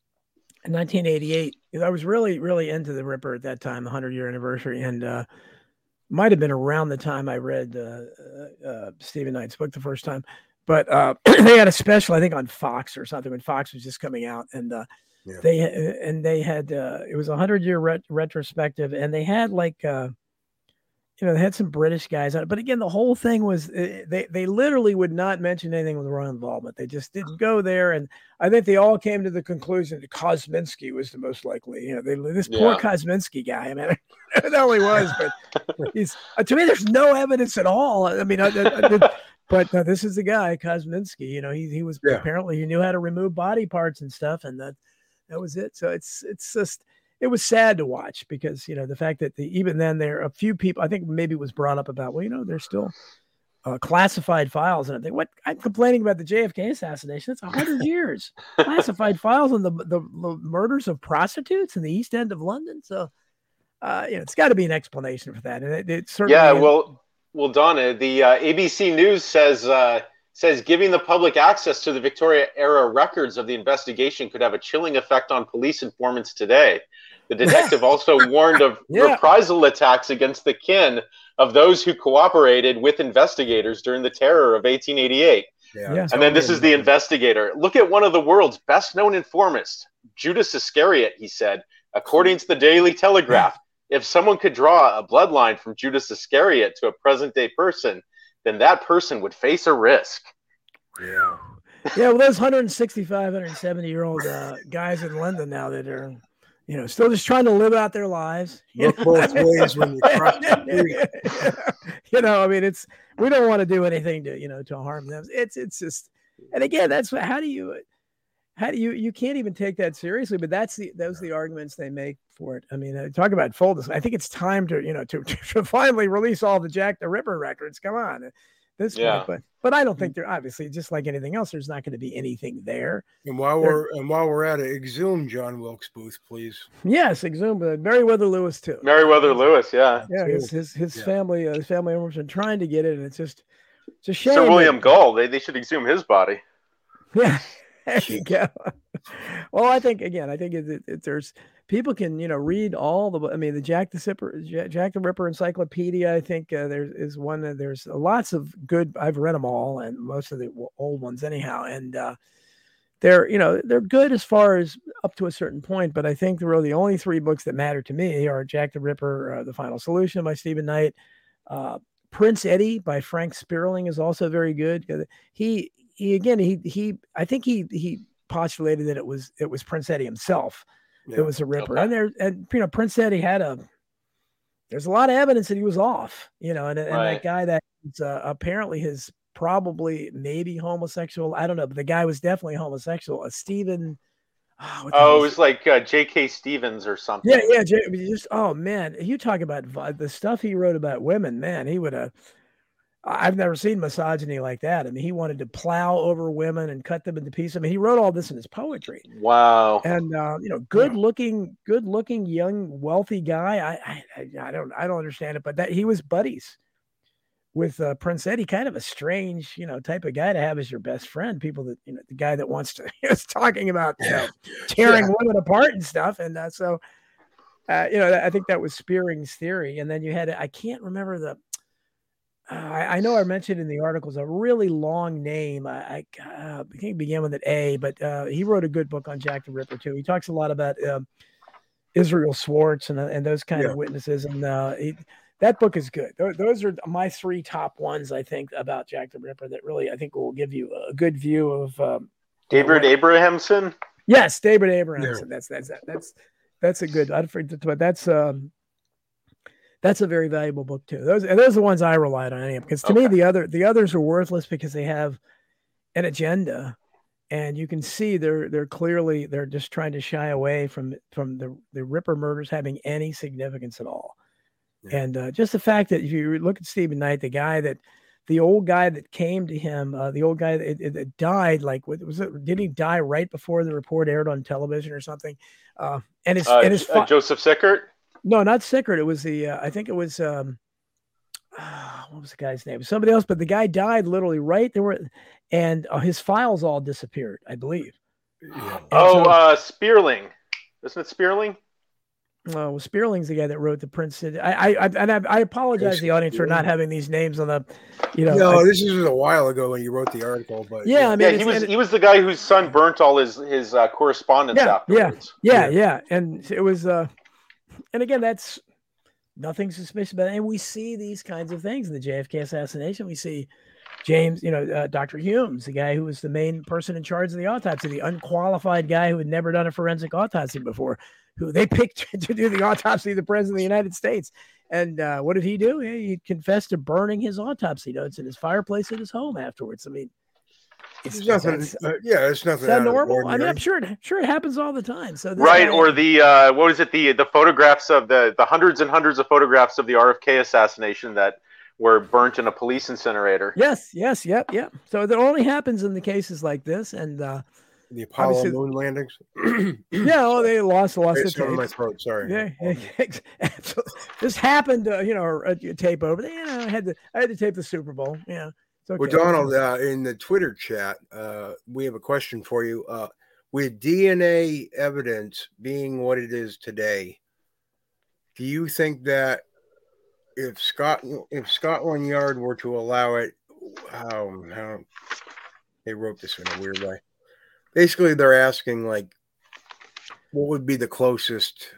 [SPEAKER 3] 1988, I was really, really into the Ripper at that time, the 100-year anniversary, and might have been around the time I read Stephen Knight's book the first time. But they had a special, I think, on Fox or something, when Fox was just coming out, and they had it was a 100-year retrospective, and they had they had some British guys on it. But again, the whole thing was they literally would not mention anything with royal involvement. They just didn't go there, and I think they all came to the conclusion that Kosminski was the most likely. This poor Kosminski guy. I mean, I don't know who he was, but he's to me, there's no evidence at all. I mean, but this is the guy, Kosminski. He was apparently, he knew how to remove body parts and stuff, and that was it. So it's just, it was sad to watch, because the fact that even then there are a few people, I think maybe it was brought up about, there's still classified files, and I think, what I'm complaining about the JFK assassination, it's 100 years classified files on the murders of prostitutes in the East End of London. So it's got to be an explanation for that, and it certainly
[SPEAKER 2] Well, Donna, the ABC News says giving the public access to the Victoria-era records of the investigation could have a chilling effect on police informants today. The detective also warned of reprisal attacks against the kin of those who cooperated with investigators during the terror of 1888. And then this is the investigator. Look at one of the world's best-known informants, Judas Iscariot, he said, according to the Daily Telegraph. If someone could draw a bloodline from Judas Iscariot to a present-day person, then that person would face a risk.
[SPEAKER 1] Yeah.
[SPEAKER 3] Well, those 165, 170-year-old guys in London now that are, still just trying to live out their lives.
[SPEAKER 1] Look both ways when you cross the street.
[SPEAKER 3] I mean, we don't want to do anything to harm them. It's just, and again, that's how do you can't even take that seriously, but those are the arguments they make for it. I mean, talk about full disclosure. I think it's time to finally release all the Jack the Ripper records. Come on, at this point. But I don't think they're, obviously, just like anything else, there's not going to be anything there.
[SPEAKER 1] And while we're at it, exhume John Wilkes Booth, please.
[SPEAKER 3] Yes, exhume Meriwether Lewis too.
[SPEAKER 2] Meriwether Lewis, yeah.
[SPEAKER 3] His family members been trying to get it, and it's a shame.
[SPEAKER 2] Sir William Gull, they should exhume his body.
[SPEAKER 3] Yeah. There you go. Well, I think there's people can read all the Jack the Ripper encyclopedia. I think there is one. There's lots of good. I've read them all, and most of the old ones anyhow. And they're good as far as up to a certain point, but I think the only three books that matter to me are Jack the Ripper, The Final Solution by Stephen Knight. Prince Eddie by Frank Sperling is also very good. He I think he postulated that it was Prince Eddie himself that was a Ripper. Okay. And Prince Eddie there's a lot of evidence that he was off, and that guy that apparently his probably maybe homosexual. I don't know, but the guy was definitely homosexual. Stephen.
[SPEAKER 2] It was like J.K. Stevens or something.
[SPEAKER 3] Yeah. Man, you talk about the stuff he wrote about women. Man, he would have. I've never seen misogyny like that. I mean, he wanted to plow over women and cut them into pieces. I mean, he wrote all this in his poetry.
[SPEAKER 2] Wow.
[SPEAKER 3] And good looking, young, wealthy guy. I don't understand it, but that he was buddies with Prince Eddie, kind of a strange, type of guy to have as your best friend. People that, the guy that wants to, is talking about, tearing women apart and stuff. And so, I think that was Spearing's theory. And then you had, I can't remember I know I mentioned in the articles a really long name. I think it began with an A, but he wrote a good book on Jack the Ripper too. He talks a lot about Israel Schwartz and those kind of witnesses. And that book is good. Those are my three top ones, I think, about Jack the Ripper that really, I think, will give you a good view of
[SPEAKER 2] David Abrahamson.
[SPEAKER 3] Yes, David Abrahamson. Yeah. That's a good. I'd forget, but that's a very valuable book too. Those are the ones I relied on because to me the others are worthless because they have an agenda, and you can see they're clearly just trying to shy away from the Ripper murders having any significance at all. Yeah. And just the fact that if you look at Stephen Knight, the old guy that came to him, the old guy that died, like did he die right before the report aired on television or something? And his
[SPEAKER 2] Joseph Sickert.
[SPEAKER 3] No, not Sickert. It was I think it was, what was the guy's name? Somebody else, but the guy died literally right there, and his files all disappeared, I believe.
[SPEAKER 2] Yeah. Spearling. Isn't it Spearling?
[SPEAKER 3] Well, Spearling's the guy that wrote the Prince. I apologize to the audience for not having these names on the,
[SPEAKER 1] No, this was a while ago when you wrote the article, but
[SPEAKER 3] I mean,
[SPEAKER 2] he was the guy whose son burnt all his correspondence afterwards.
[SPEAKER 3] Yeah, and it was. And again, that's nothing suspicious about it. And we see these kinds of things in the JFK assassination. We see James, Dr. Humes, the guy who was the main person in charge of the autopsy, the unqualified guy who had never done a forensic autopsy before, who they picked to do the autopsy of the President of the United States. And what did he do? He confessed to burning his autopsy notes in his fireplace at his home afterwards. I mean,
[SPEAKER 1] it's nothing. It's nothing.
[SPEAKER 3] Is that normal? I mean, I'm sure it happens all the time. So
[SPEAKER 2] or the what was it? The photographs of the hundreds and hundreds of photographs of the RFK assassination that were burnt in a police incinerator.
[SPEAKER 3] Yes, yep. So that only happens in the cases like this, and
[SPEAKER 1] the Apollo moon landings.
[SPEAKER 3] They lost the tape.
[SPEAKER 1] My throat. Sorry.
[SPEAKER 3] Yeah, this happened. Tape over. I had to tape the Super Bowl. Yeah. Okay.
[SPEAKER 1] Well, Donald, in the Twitter chat, we have a question for you. With DNA evidence being what it is today, do you think that if Scotland Yard were to allow it, how they wrote this in a weird way? Basically, they're asking like, what would be the closest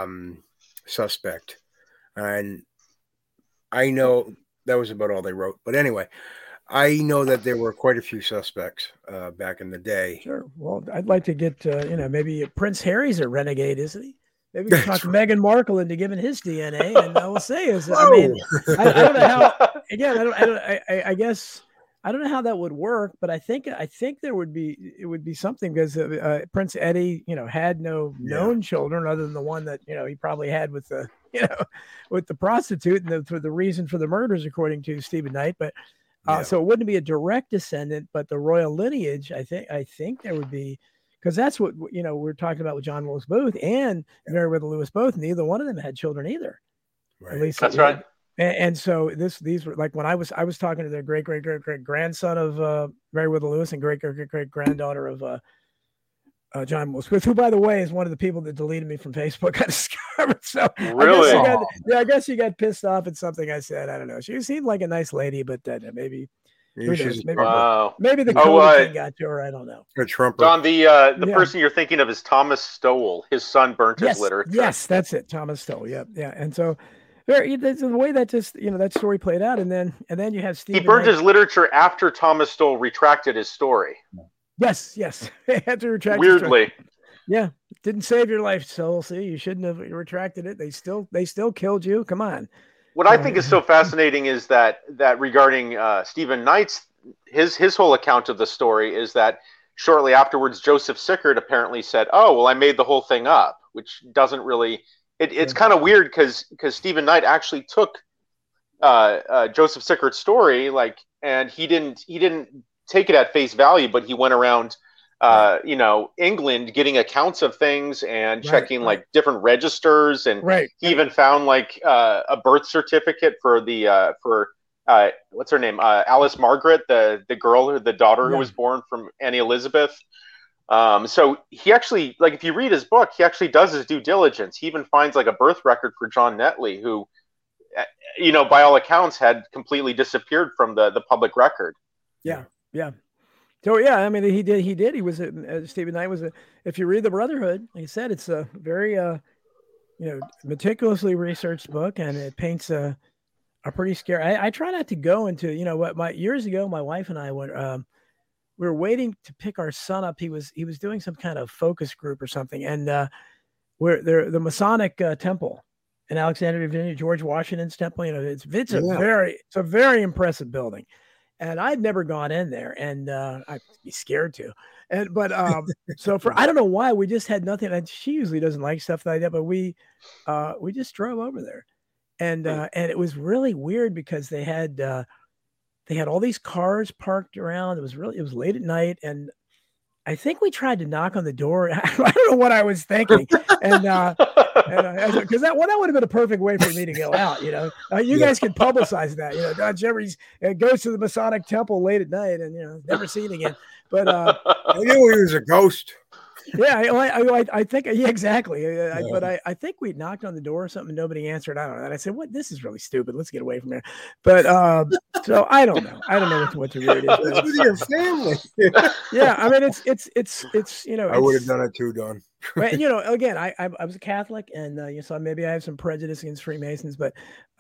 [SPEAKER 1] suspect? And I know that was about all they wrote, but anyway. I know that there were quite a few suspects back in the day.
[SPEAKER 3] Sure. Well, I'd like to get, maybe Prince Harry's a renegade, isn't he? Maybe we can talk Meghan Markle into giving his DNA, and I will say I don't know how. Again, I guess I don't know how that would work, but I think it would be something because Prince Eddie, had no known children other than the one that he probably had with the with the prostitute and for the reason for the murders, according to Stephen Knight, but. So it wouldn't be a direct descendant, but the royal lineage, I think there would be, because that's what we're talking about with John Wilkes Booth and Meriwether Lewis both. Neither one of them had children either.
[SPEAKER 1] Right.
[SPEAKER 3] At least
[SPEAKER 2] that's right.
[SPEAKER 3] And so these were like when I was talking to the great grandson of Meriwether Lewis and great granddaughter of John Wilkes Booth, who, by the way, is one of the people that deleted me from Facebook. I discovered. So
[SPEAKER 2] really,
[SPEAKER 3] I guess she got pissed off at something I said. I don't know. She seemed like a nice lady, but maybe Who knows? Maybe,
[SPEAKER 2] wow.
[SPEAKER 3] Maybe the COVID thing got you, or I don't know.
[SPEAKER 1] A Trumper.
[SPEAKER 2] Don, the person you're thinking of is Thomas Stowell. His son burnt his literature.
[SPEAKER 3] Yes, that's it. Thomas Stowell. Yeah. And so the way that just, that story played out. And then you have Stephen
[SPEAKER 2] He burned
[SPEAKER 3] Knight.
[SPEAKER 2] his literature after Thomas Stowell retracted his story.
[SPEAKER 3] Yes. He had to retract.
[SPEAKER 2] Weirdly.
[SPEAKER 3] Yeah. Didn't save your life, Stowell. See, you shouldn't have retracted it. They still killed you. Come on.
[SPEAKER 2] What I think is so fascinating is that regarding Stephen Knight's his whole account of the story is that shortly afterwards, Joseph Sickert apparently said, "Oh, well, I made the whole thing up," which doesn't really. It's kind of weird because Stephen Knight actually took Joseph Sickert's story, and he didn't take it at face value, but he went around, England getting accounts of things and checking like different registers, and he even found like a birth certificate for what's her name, Alice Margaret, the daughter who was born from Annie Elizabeth. So he actually, like, if you read his book, he actually does his due diligence. He even finds like a birth record for John Netley, who, by all accounts had completely disappeared from the public record.
[SPEAKER 3] Yeah. So I mean, he did. He was Stephen Knight was if you read The Brotherhood, like I said, it's a very meticulously researched book, and it paints a pretty scary. I try not to go into years ago, my wife and I went. We were waiting to pick our son up. He was doing some kind of focus group or something, and we're there, the Masonic Temple in Alexandria, Virginia, George Washington's temple. It's a very impressive building. And I'd never gone in there, and I'd be scared to. But so I don't know why, we just had nothing. And she usually doesn't like stuff like that, but we just drove over there, and it was really weird because they had all these cars parked around. It was late at night, and I think we tried to knock on the door. I don't know what I was thinking, and because that would have been a perfect way for me to go out. You guys can publicize that. Don Jeffries goes to the Masonic Temple late at night, and never seen again. But
[SPEAKER 1] I knew he was a ghost.
[SPEAKER 3] Yeah, I think exactly. But I think we knocked on the door or something. Nobody answered. I don't know. And I said, "What? This is really stupid. Let's get away from here." But so I don't know. I don't know what to read.
[SPEAKER 1] It's with your family.
[SPEAKER 3] Yeah, I mean, it's
[SPEAKER 1] I would have done it too, Don.
[SPEAKER 3] But again, I was a Catholic, and so maybe I have some prejudice against Freemasons, but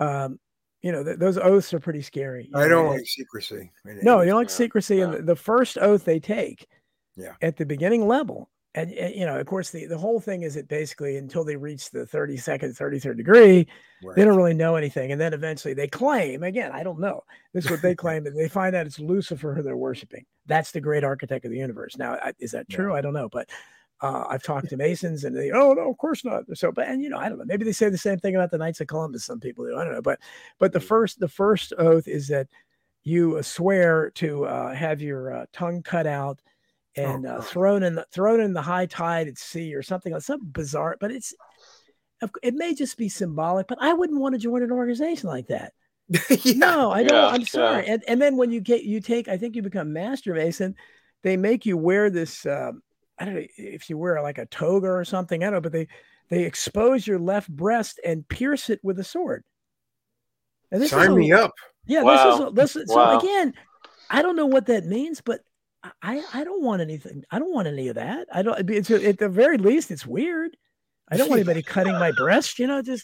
[SPEAKER 3] those oaths are pretty scary.
[SPEAKER 1] I don't like secrecy.
[SPEAKER 3] No, you don't like secrecy, and the first oath they take, at the beginning level. And of course, the whole thing is that basically until they reach the 32nd, 33rd degree, they don't really know anything. And then eventually they claim, again, I don't know. This is what they claim, that they find out it's Lucifer who they're worshiping. That's the great architect of the universe. Now, is that true? I don't know. But I've talked to Masons, and they, oh, no, of course not. So, but, and I don't know. Maybe they say the same thing about the Knights of Columbus. Some people do. I don't know. But the first oath is that you swear to have your tongue cut out and thrown in the high tide at sea or something like something bizarre, but it may just be symbolic, but I wouldn't want to join an organization like that. No, I don't. I'm sorry. And then when you take, I think you become Master Mason, they make you wear this, I don't know if you wear like a toga or something, I don't know, but they expose your left breast and pierce it with a sword. And this
[SPEAKER 1] Sign me up.
[SPEAKER 3] Yeah. Wow. This is so again, I don't know what that means, but I don't want anything. I don't want any of that. I don't. It's at the very least, it's weird. I don't want anybody cutting my breast.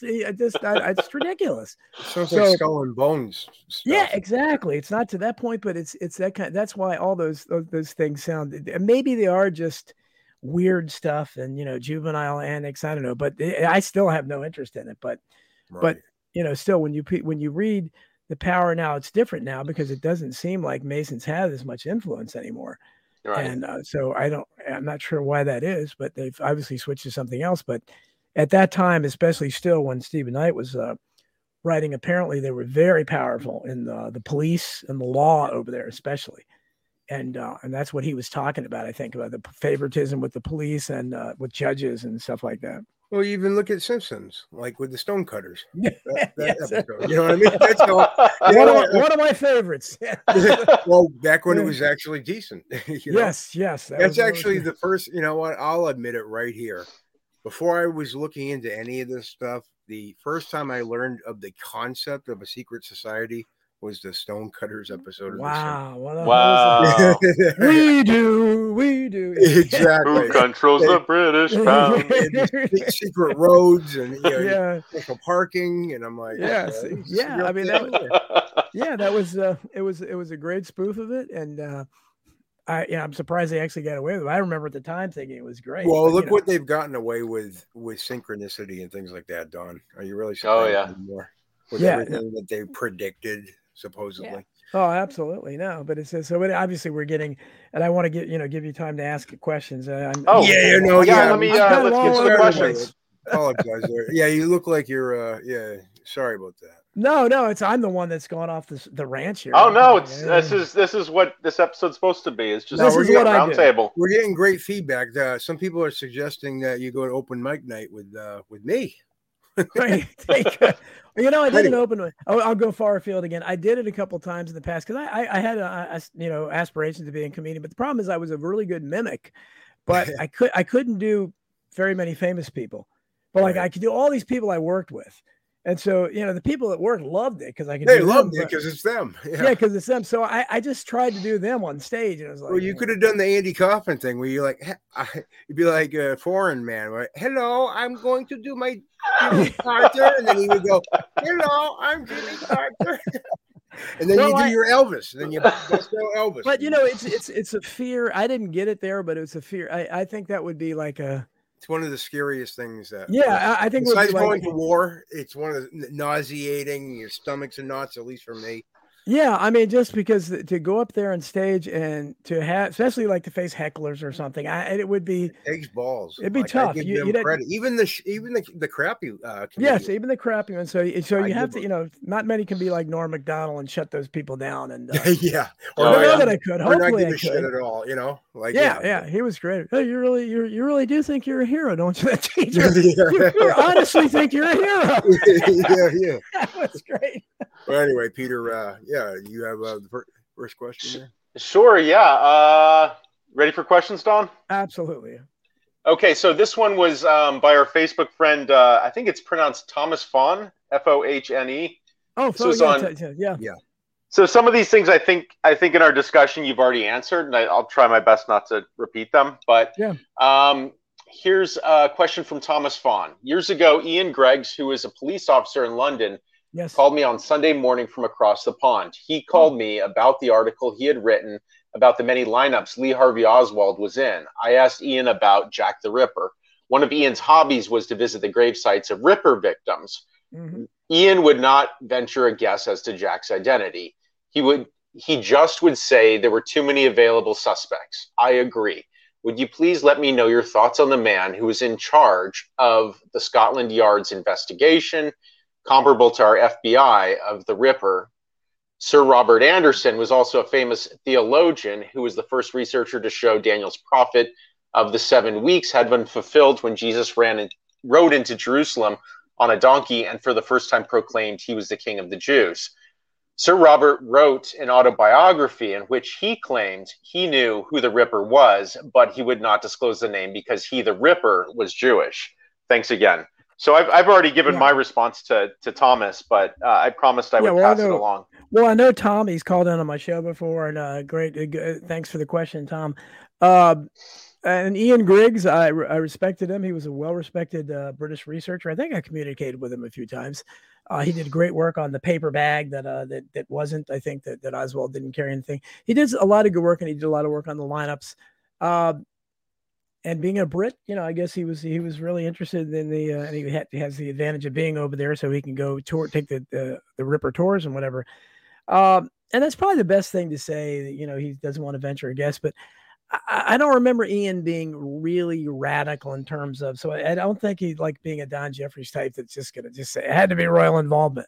[SPEAKER 3] It's ridiculous.
[SPEAKER 1] Sounds like Skull and Bones stuff.
[SPEAKER 3] Yeah, exactly. It's not to that point, but it's that kind. That's why all those things sound. Maybe they are just weird stuff and juvenile antics. I don't know, but I still have no interest in it. But still, when you read The Power Now, it's different now because it doesn't seem like Masons have as much influence anymore. Right. And so I'm not sure why that is, but they've obviously switched to something else. But at that time, especially still when Stephen Knight was writing, apparently they were very powerful in the police and the law over there, especially. And that's what he was talking about, I think, about the favoritism with the police and with judges and stuff like that.
[SPEAKER 1] Well, you even look at Simpsons, like with the Stonecutters. That episode, you know what I mean? That's all,
[SPEAKER 3] one of my favorites.
[SPEAKER 1] Well, back when it was actually decent.
[SPEAKER 3] Yes.
[SPEAKER 1] That's actually the first, you know what? I'll admit it right here. Before I was looking into any of this stuff, the first time I learned of the concept of a secret society was the Stonecutters episode.
[SPEAKER 3] Wow.
[SPEAKER 2] Wow.
[SPEAKER 3] We do.
[SPEAKER 1] Exactly.
[SPEAKER 2] Who controls the British pound?
[SPEAKER 1] Secret roads and
[SPEAKER 3] Yeah.
[SPEAKER 1] special parking, and I'm like,
[SPEAKER 3] Yes. Yeah. I mean, that was it was a great spoof of it, and I'm surprised they actually got away with it. I remember at the time thinking it was great.
[SPEAKER 1] Well,
[SPEAKER 3] but,
[SPEAKER 1] look what they've gotten away with synchronicity and things like that, Don. Are you really surprised?
[SPEAKER 2] Oh, yeah.
[SPEAKER 1] Anymore with everything that they predicted, supposedly.
[SPEAKER 3] Yeah. Oh, absolutely. No, but it says so. But obviously, we're getting, and I want to give you time to ask questions.
[SPEAKER 2] Let me let's get to the questions.
[SPEAKER 1] Apologize there. Yeah, you look like you're. Sorry about that.
[SPEAKER 3] No, I'm the one that's gone off the ranch here.
[SPEAKER 2] Oh no, this is what this episode's supposed to be. It's just
[SPEAKER 3] this is what I do.
[SPEAKER 2] Roundtable.
[SPEAKER 1] We're getting great feedback. Some people are suggesting that you go to open mic night with me.
[SPEAKER 3] Right. I did an open one. I'll go far afield again. I did it a couple times in the past because I had aspirations to be a comedian, but the problem is I was a really good mimic, but I couldn't do very many famous people. But I could do all these people I worked with. And so, the people at work loved it because I could.
[SPEAKER 1] They loved it because it's them.
[SPEAKER 3] Yeah, because it's them. So I just tried to do them on stage, and I was like,
[SPEAKER 1] well, you could have done the Andy Kaufman thing where you're like, you'd be like a foreign man, right? Hello, I'm going to do my Jimmy Carter, and then he would go, hello, I'm Jimmy Carter. And then you do your Elvis, and then you bust out Elvis.
[SPEAKER 3] But it's a fear. I didn't get it there, but it was a fear. I think that would be like a.
[SPEAKER 1] It's one of the scariest things that.
[SPEAKER 3] Yeah, I think.
[SPEAKER 1] Besides going to war, it's one of the nauseating. Your stomach's in knots, at least for me.
[SPEAKER 3] Yeah, I mean, just because to go up there on stage and to have, especially like to face hecklers or something, it would be
[SPEAKER 1] takes balls.
[SPEAKER 3] It'd be tough.
[SPEAKER 1] I give them credit. Even the crappy.
[SPEAKER 3] Yes, even the crappy ones. So you have to, not many can be like Norm Macdonald and shut those people down. And
[SPEAKER 1] yeah,
[SPEAKER 3] I know that I could. Hopefully,
[SPEAKER 1] I could. Shit at all. Like
[SPEAKER 3] yeah, he was great. Hey, you really do think you're a hero, don't you? You honestly think you're a hero.
[SPEAKER 1] yeah.
[SPEAKER 3] That was great.
[SPEAKER 1] Well, anyway, Peter, you have the first question there?
[SPEAKER 2] Sure, yeah. Ready for questions, Don?
[SPEAKER 3] Absolutely.
[SPEAKER 2] Okay, so this one was by our Facebook friend, I think it's pronounced Thomas Fohn, Fohne.
[SPEAKER 3] Oh,
[SPEAKER 1] yeah.
[SPEAKER 2] So some of these things I think in our discussion you've already answered, and I'll try my best not to repeat them. But here's a question from Thomas Fohn. Years ago, Ian Greggs, who is a police officer in London, called me on Sunday morning from across the pond. He called me about the article he had written about the many lineups Lee Harvey Oswald was in. I asked Ian about Jack the Ripper. One of Ian's hobbies was to visit the grave sites of Ripper victims. Mm-hmm. Ian would not venture a guess as to Jack's identity. He just would say there were too many available suspects. I agree. Would you please let me know your thoughts on the man who was in charge of the Scotland Yard's investigation, comparable to our FBI, of the Ripper? Sir Robert Anderson was also a famous theologian who was the first researcher to show Daniel's prophet of the 7 weeks had been fulfilled when Jesus rode into Jerusalem on a donkey and for the first time proclaimed he was the king of the Jews. Sir Robert wrote an autobiography in which he claimed he knew who the Ripper was, but he would not disclose the name because he, the Ripper, was Jewish. Thanks again. So I've already given my response to Thomas, but I promised I would pass it along.
[SPEAKER 3] Well, I know Tom. He's called in on my show before, and great. Thanks for the question, Tom. And Ian Griggs, I respected him. He was a well-respected British researcher. I think I communicated with him a few times. He did great work on the paper bag that wasn't. I think that Oswald didn't carry anything. He did a lot of good work, and he did a lot of work on the lineups. And being a Brit, I guess he was really interested in and he has the advantage of being over there, so he can go take the Ripper tours and whatever. And that's probably the best thing to say. He doesn't want to venture a guess, but I don't remember Ian being really radical in terms of. So I don't think he's like being a Don Jeffries type that's just going to just say it had to be royal involvement.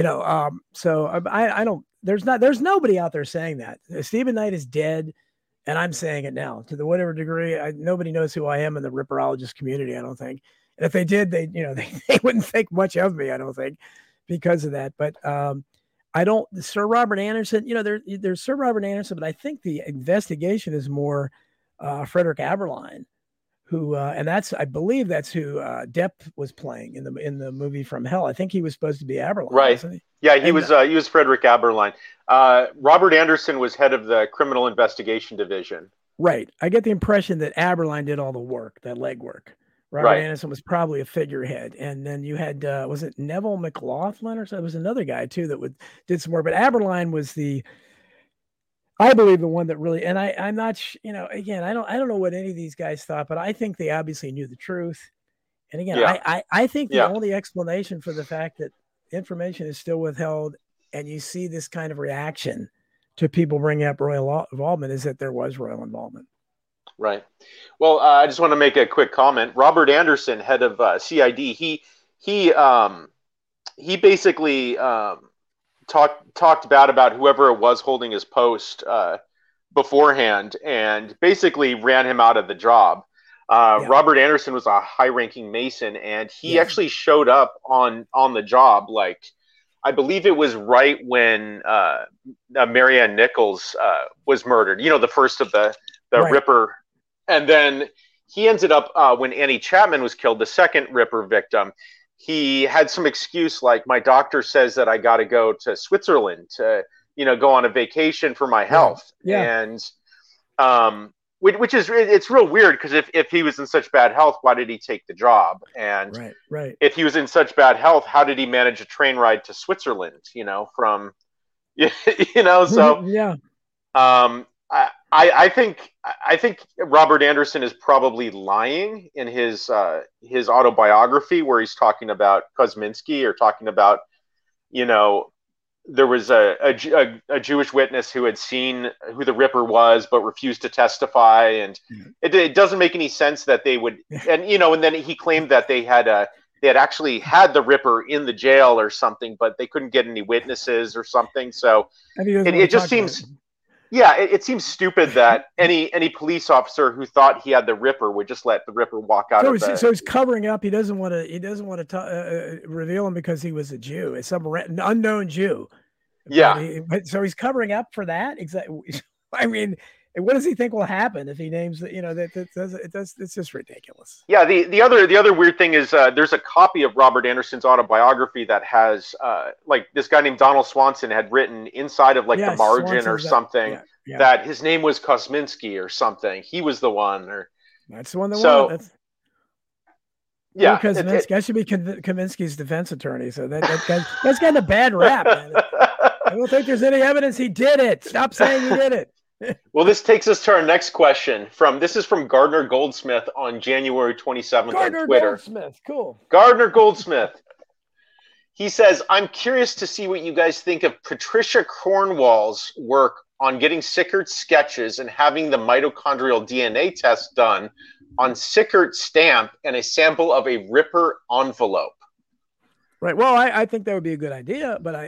[SPEAKER 3] So I don't. There's nobody out there saying that. Stephen Knight is dead. And I'm saying it now to the whatever degree. Nobody knows who I am in the Ripperologist community, I don't think. And if they did, they wouldn't think much of me, I don't think, because of that. But I don't. Sir Robert Anderson, there's Sir Robert Anderson, but I think the investigation is more Frederick Aberline, who and I believe that's who Depp was playing in the movie From Hell. I think he was supposed to be Aberline,
[SPEAKER 2] Right.
[SPEAKER 3] wasn't he?
[SPEAKER 2] Yeah, he was Frederick Aberline. Robert Anderson was head of the Criminal Investigation Division.
[SPEAKER 3] Right. I get the impression that Aberline did all the work, that legwork. Robert Anderson was probably a figurehead. And then you had, was it Neville McLaughlin or something? It was another guy too that did some more, but Aberline was I believe the one that really, and I'm not, again, I don't know what any of these guys thought, but I think they obviously knew the truth. And again, I think the only explanation for the fact that information is still withheld and you see this kind of reaction to people bringing up royal involvement is that there was royal involvement.
[SPEAKER 2] Right. Well, I just want to make a quick comment. Robert Anderson, head of CID, he basically talked bad about whoever it was holding his post beforehand, and basically ran him out of the job. Robert Anderson was a high-ranking Mason, and he actually showed up on the job like. I believe it was right when Marianne Nichols was murdered, the first of the Ripper. And then he ended up, when Annie Chapman was killed, the second Ripper victim, he had some excuse like, my doctor says that I got to go to Switzerland to, go on a vacation for my health.
[SPEAKER 3] Yeah.
[SPEAKER 2] And which is, it's real weird because if he was in such bad health, why did he take the job? And if he was in such bad health, how did he manage a train ride to Switzerland, from, so,
[SPEAKER 3] yeah.
[SPEAKER 2] I think Robert Anderson is probably lying in his autobiography where he's talking about Kosminski or talking about, there was a Jewish witness who had seen who the Ripper was, but refused to testify. And it doesn't make any sense that they would, and then he claimed that they had actually had the Ripper in the jail or something, but they couldn't get any witnesses or something. So it just seems, it seems stupid that any police officer who thought he had the Ripper would just let the Ripper walk out.
[SPEAKER 3] So he's covering up. He doesn't want to reveal him because he was a Jew. It's some unknown Jew.
[SPEAKER 2] Yeah.
[SPEAKER 3] So he's covering up for that. Exactly. I mean, what does he think will happen if he names that? It's just ridiculous.
[SPEAKER 2] Yeah. The other weird thing is there's a copy of Robert Anderson's autobiography that has like this guy named Donald Swanson had written inside of like the margin or something that his name was Kosminski or something. He was the one, or
[SPEAKER 3] that's the one that won. That's
[SPEAKER 2] Kosminski.
[SPEAKER 3] I should be Kaminsky's defense attorney. So that's gotten a bad rap, man. I don't think there's any evidence he did it. Stop saying he did it.
[SPEAKER 2] Well, this takes us to our next question. This is from Gardner Goldsmith on January 27th on Twitter.
[SPEAKER 3] Gardner Goldsmith, cool.
[SPEAKER 2] Gardner Goldsmith. He says, I'm curious to see what you guys think of Patricia Cornwall's work on getting Sickert's sketches and having the mitochondrial DNA test done on Sickert's stamp and a sample of a Ripper envelope.
[SPEAKER 3] Right. Well, I think that would be a good idea, but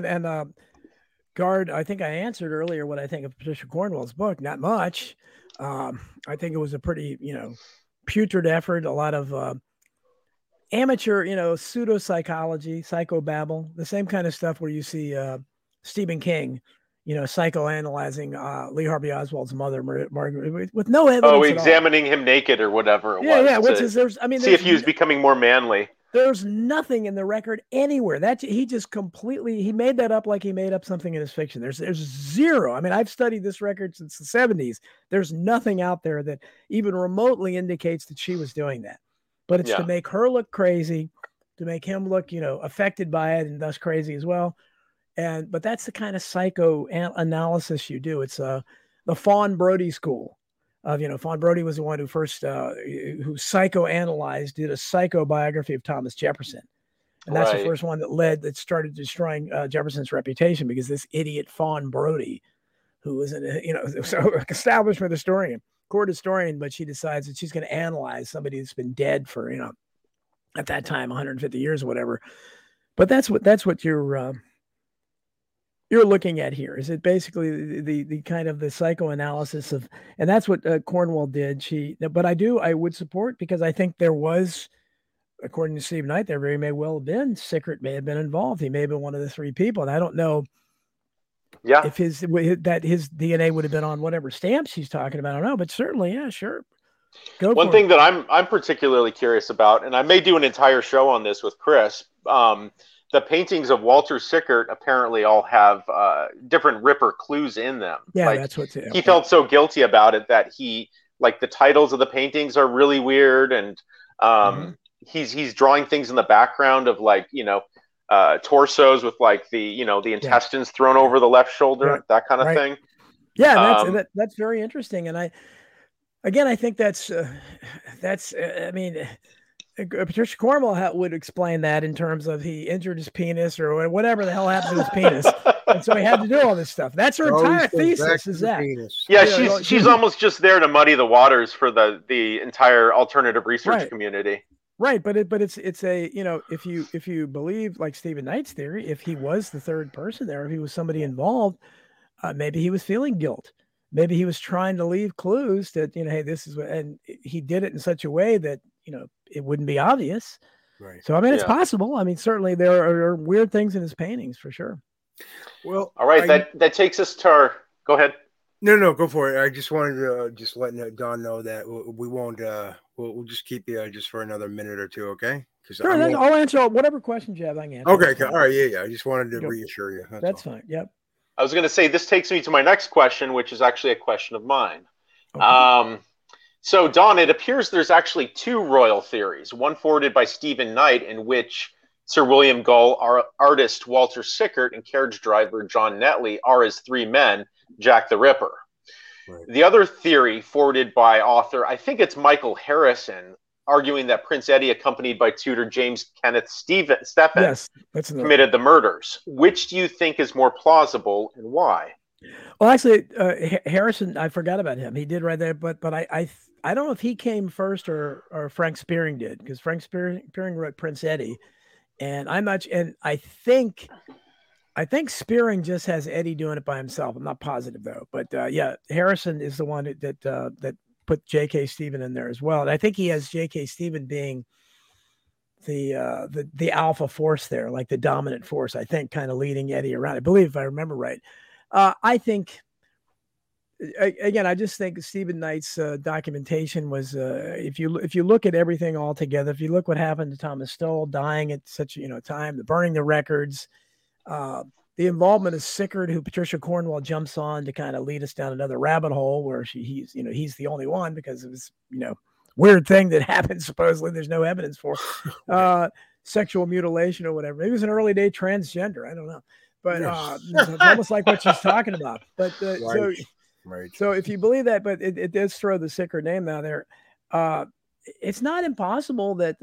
[SPEAKER 3] Gard, I think I answered earlier what I think of Patricia Cornwall's book. Not much. I think it was a pretty, putrid effort. A lot of amateur, pseudo-psychology, psychobabble, the same kind of stuff where you see Stephen King, psychoanalyzing Lee Harvey Oswald's mother, Margaret, with no evidence.
[SPEAKER 2] Oh, examining him naked or whatever it was.
[SPEAKER 3] Yeah, which is
[SPEAKER 2] see if he was becoming more manly.
[SPEAKER 3] There's nothing in the record anywhere that he just he made that up like he made up something in his fiction. There's zero. I mean, I've studied this record since the 70s. There's nothing out there that even remotely indicates that she was doing that. But it's to make her look crazy, to make him look, affected by it and thus crazy as well. But that's the kind of psychoanalysis you do. It's the Fawn Brody school. Fawn Brody was the one who first who psychoanalyzed, did a psychobiography of Thomas Jefferson, and that's the first one that started destroying Jefferson's reputation, because this idiot Fawn Brody, who was establishment historian, court historian, but she decides that she's going to analyze somebody that's been dead for at that time 150 years or whatever. But that's what you're looking at here. Is it basically the kind of the psychoanalysis of, and that's what Cornwall did. But I would support, because I think there was, according to Steve Knight, there very may well have been, Sickert may have been involved. He may have been one of the three people. And I don't know if his DNA would have been on whatever stamps he's talking about. I don't know, but certainly, yeah, sure.
[SPEAKER 2] One thing that I'm particularly curious about, and I may do an entire show on this with Chris, the paintings of Walter Sickert apparently all have different Ripper clues in them.
[SPEAKER 3] Yeah,
[SPEAKER 2] like,
[SPEAKER 3] that's what's it.
[SPEAKER 2] He felt so guilty about it that he, like, the titles of the paintings are really weird, and he's drawing things in the background of, like, torsos with, like, the intestines thrown over the left shoulder, that kind of thing.
[SPEAKER 3] Yeah, that's very interesting, and I think that's I mean, Patricia Cornwell would explain that in terms of he injured his penis or whatever the hell happened to his penis, and so he had to do all this stuff. That's her entire thesis. Is that?
[SPEAKER 2] Yeah, she's almost just there to muddy the waters for the entire alternative research community.
[SPEAKER 3] Right, but it's a if you believe, like, Stephen Knight's theory, if he was the third person there, if he was somebody involved, maybe he was feeling guilt. Maybe he was trying to leave clues that, hey, this is what, and he did it in such a way that, it wouldn't be obvious.
[SPEAKER 1] Right.
[SPEAKER 3] So, I mean, it's possible. I mean, certainly there are weird things in his paintings for sure.
[SPEAKER 1] Well,
[SPEAKER 2] all right. That takes us to our, go ahead.
[SPEAKER 1] No, go for it. I just wanted to just let Don know that we won't, we'll just keep you just for another minute or two. Okay.
[SPEAKER 3] Sure, I'll answer whatever questions you have. I can answer.
[SPEAKER 1] Okay. All right. Yeah. I just wanted to reassure you.
[SPEAKER 3] That's fine. Yep.
[SPEAKER 2] I was going to say, this takes me to my next question, which is actually a question of mine. Okay. So, Don, it appears there's actually two royal theories, one forwarded by Stephen Knight, in which Sir William Gull, artist Walter Sickert, and carriage driver John Netley are as three men, Jack the Ripper. Right. The other theory, forwarded by author, I think it's Michael Harrison, arguing that Prince Eddie, accompanied by tutor James Kenneth Stephen, committed the murders. Which do you think is more plausible, and why?
[SPEAKER 3] Well, actually, Harrison, I forgot about him. He did write that, but I don't know if he came first or Frank Spearing did, because Frank Spearing wrote Prince Eddie, and I think Spearing just has Eddie doing it by himself. I'm not positive though, but Harrison is the one that put J.K. Stephen in there as well, and I think he has J.K. Stephen being the alpha force there, like the dominant force. I think kind of leading Eddie around. I believe, if I remember right. I think. Again, I just think Stephen Knight's documentation was, if you look at everything all together, if you look what happened to Thomas Stoll dying at such time, the burning the records, the involvement of Sickert, who Patricia Cornwell jumps on to kind of lead us down another rabbit hole where he's the only one because it was weird thing that happened supposedly there's no evidence for, sexual mutilation or whatever. Maybe it was an early day transgender. I don't know, but it's almost like what she's talking about. But
[SPEAKER 1] Right.
[SPEAKER 3] So if you believe that, but it does throw the Sickert name out there. It's not impossible that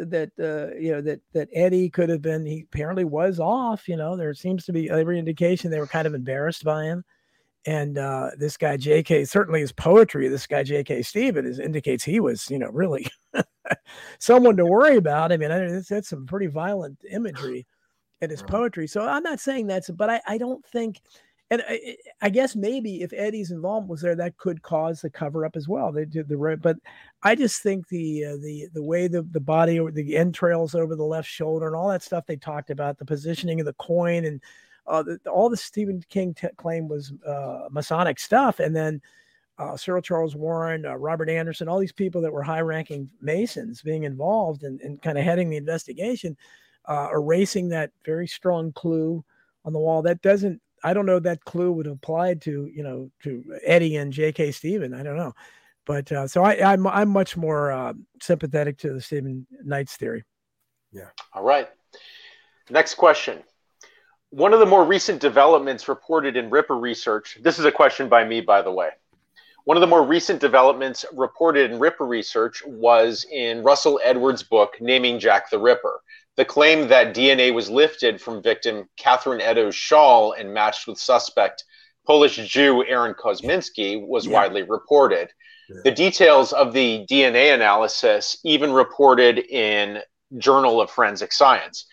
[SPEAKER 3] Eddie could have been. He apparently was off. There seems to be every indication they were kind of embarrassed by him. And this guy J.K. certainly his poetry. This guy J.K. Stephen indicates he was really someone to worry about. I mean, that's some pretty violent imagery in his poetry. So I'm not saying but I don't think. And I guess maybe if Eddie's involvement was there, that could cause the cover up as well. They did but I just think the way the body or the entrails over the left shoulder and all that stuff they talked about, the positioning of the coin and all the Stephen King claim was Masonic stuff. And then Cyril Charles Warren, Robert Anderson, all these people that were high-ranking Masons being involved and kind of heading the investigation, erasing that very strong clue on the wall. That doesn't. I don't know that clue would apply to Eddie and J.K. Stephen. I don't know, but so I'm much more sympathetic to the Stephen Knight's theory.
[SPEAKER 1] Yeah.
[SPEAKER 2] All right. Next question. One of the more recent developments reported in Ripper research. This is a question by me, by the way. One of the more recent developments reported in Ripper research was in Russell Edwards' book, Naming Jack the Ripper. The claim that DNA was lifted from victim Catherine Eddowes' shawl and matched with suspect Polish Jew Aaron Kosminski was widely reported. Yeah. The details of the DNA analysis even reported in Journal of Forensic Science.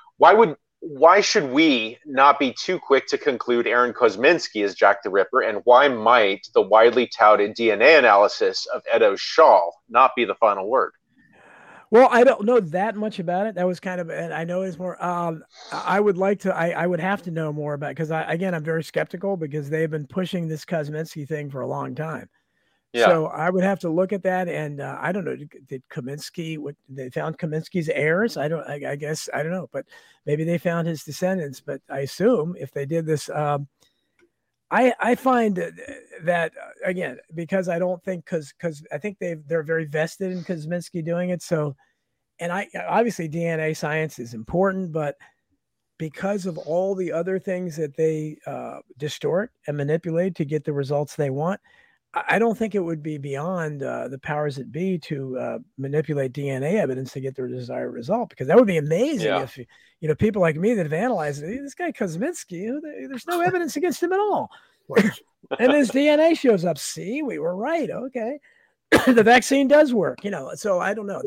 [SPEAKER 2] Why should we not be too quick to conclude Aaron Kosminski is Jack the Ripper, and why might the widely touted DNA analysis of Eddowes' shawl not be the final word?
[SPEAKER 3] Well, I don't know that much about it. That was kind of, and I know it's more, I would like to, I would have to know more about it because I'm very skeptical because they've been pushing this Kosminski thing for a long time.
[SPEAKER 2] Yeah.
[SPEAKER 3] So I would have to look at that, and I don't know. Did Kaminsky? What they found Kaminsky's heirs? I guess I don't know, but maybe they found his descendants. But I assume if they did this, I find that again because I don't think because I think they're very vested in Kaminsky doing it. So, and I obviously DNA science is important, but because of all the other things that they distort and manipulate to get the results they want. I don't think it would be beyond the powers that be to manipulate DNA evidence to get their desired result, because that would be amazing if people like me that have analyzed it, this guy Kosminski, there's no evidence against him at all. And his DNA shows up. See, we were right. Okay. The vaccine does work, so I don't know.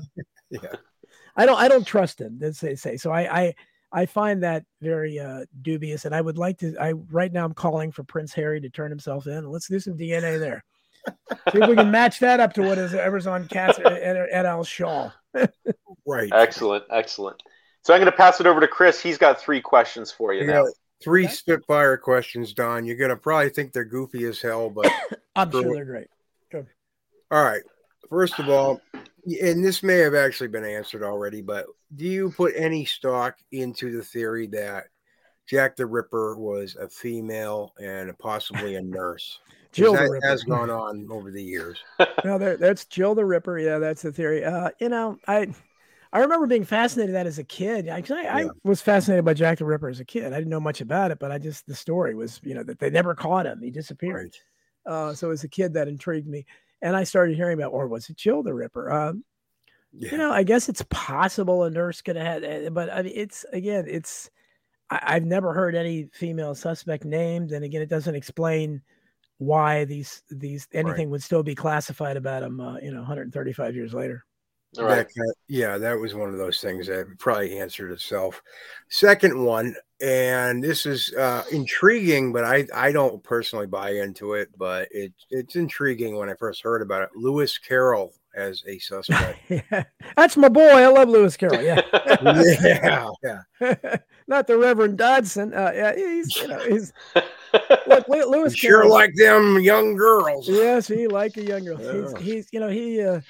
[SPEAKER 3] I don't trust him, as they say. So I find that very dubious, and I would like to. Right now I'm calling for Prince Harry to turn himself in. Let's do some DNA there. See if we can match that up to whatever's on Katz et al. Shaw.
[SPEAKER 1] Right.
[SPEAKER 2] Excellent. So I'm going to pass it over to Chris. He's got 3 questions for you now.
[SPEAKER 1] 3 Spitfire questions, Don. You're going to probably think they're goofy as hell, but
[SPEAKER 3] I'm sure they're great. Good.
[SPEAKER 1] All right. First of all, and this may have actually been answered already, but do you put any stock into the theory that Jack the Ripper was a female and possibly a nurse?
[SPEAKER 3] Jill
[SPEAKER 1] that
[SPEAKER 3] the Ripper
[SPEAKER 1] has gone on over the years.
[SPEAKER 3] No, that's Jill the Ripper. Yeah, that's the theory. I remember being fascinated with that as a kid. I was fascinated by Jack the Ripper as a kid. I didn't know much about it, but the story was, that they never caught him. He disappeared. Right. So as a kid, that intrigued me. And I started hearing about, or was it Jill the Ripper? I guess it's possible a nurse could have had, but I mean, I've never heard any female suspect named. And again, it doesn't explain why anything would still be classified about him, 135 years later.
[SPEAKER 2] All right.
[SPEAKER 1] That was one of those things that probably answered itself. Second one, and this is intriguing, but I don't personally buy into it, but it's intriguing when I first heard about it. Lewis Carroll as a suspect.
[SPEAKER 3] Yeah, that's my boy. I love Lewis Carroll. Yeah.
[SPEAKER 1] Yeah.
[SPEAKER 3] Not the Reverend Dodson. He's look, Lewis
[SPEAKER 1] sure
[SPEAKER 3] Carroll,
[SPEAKER 1] like them young girls.
[SPEAKER 3] Yes, he like a young girl.
[SPEAKER 1] Yeah.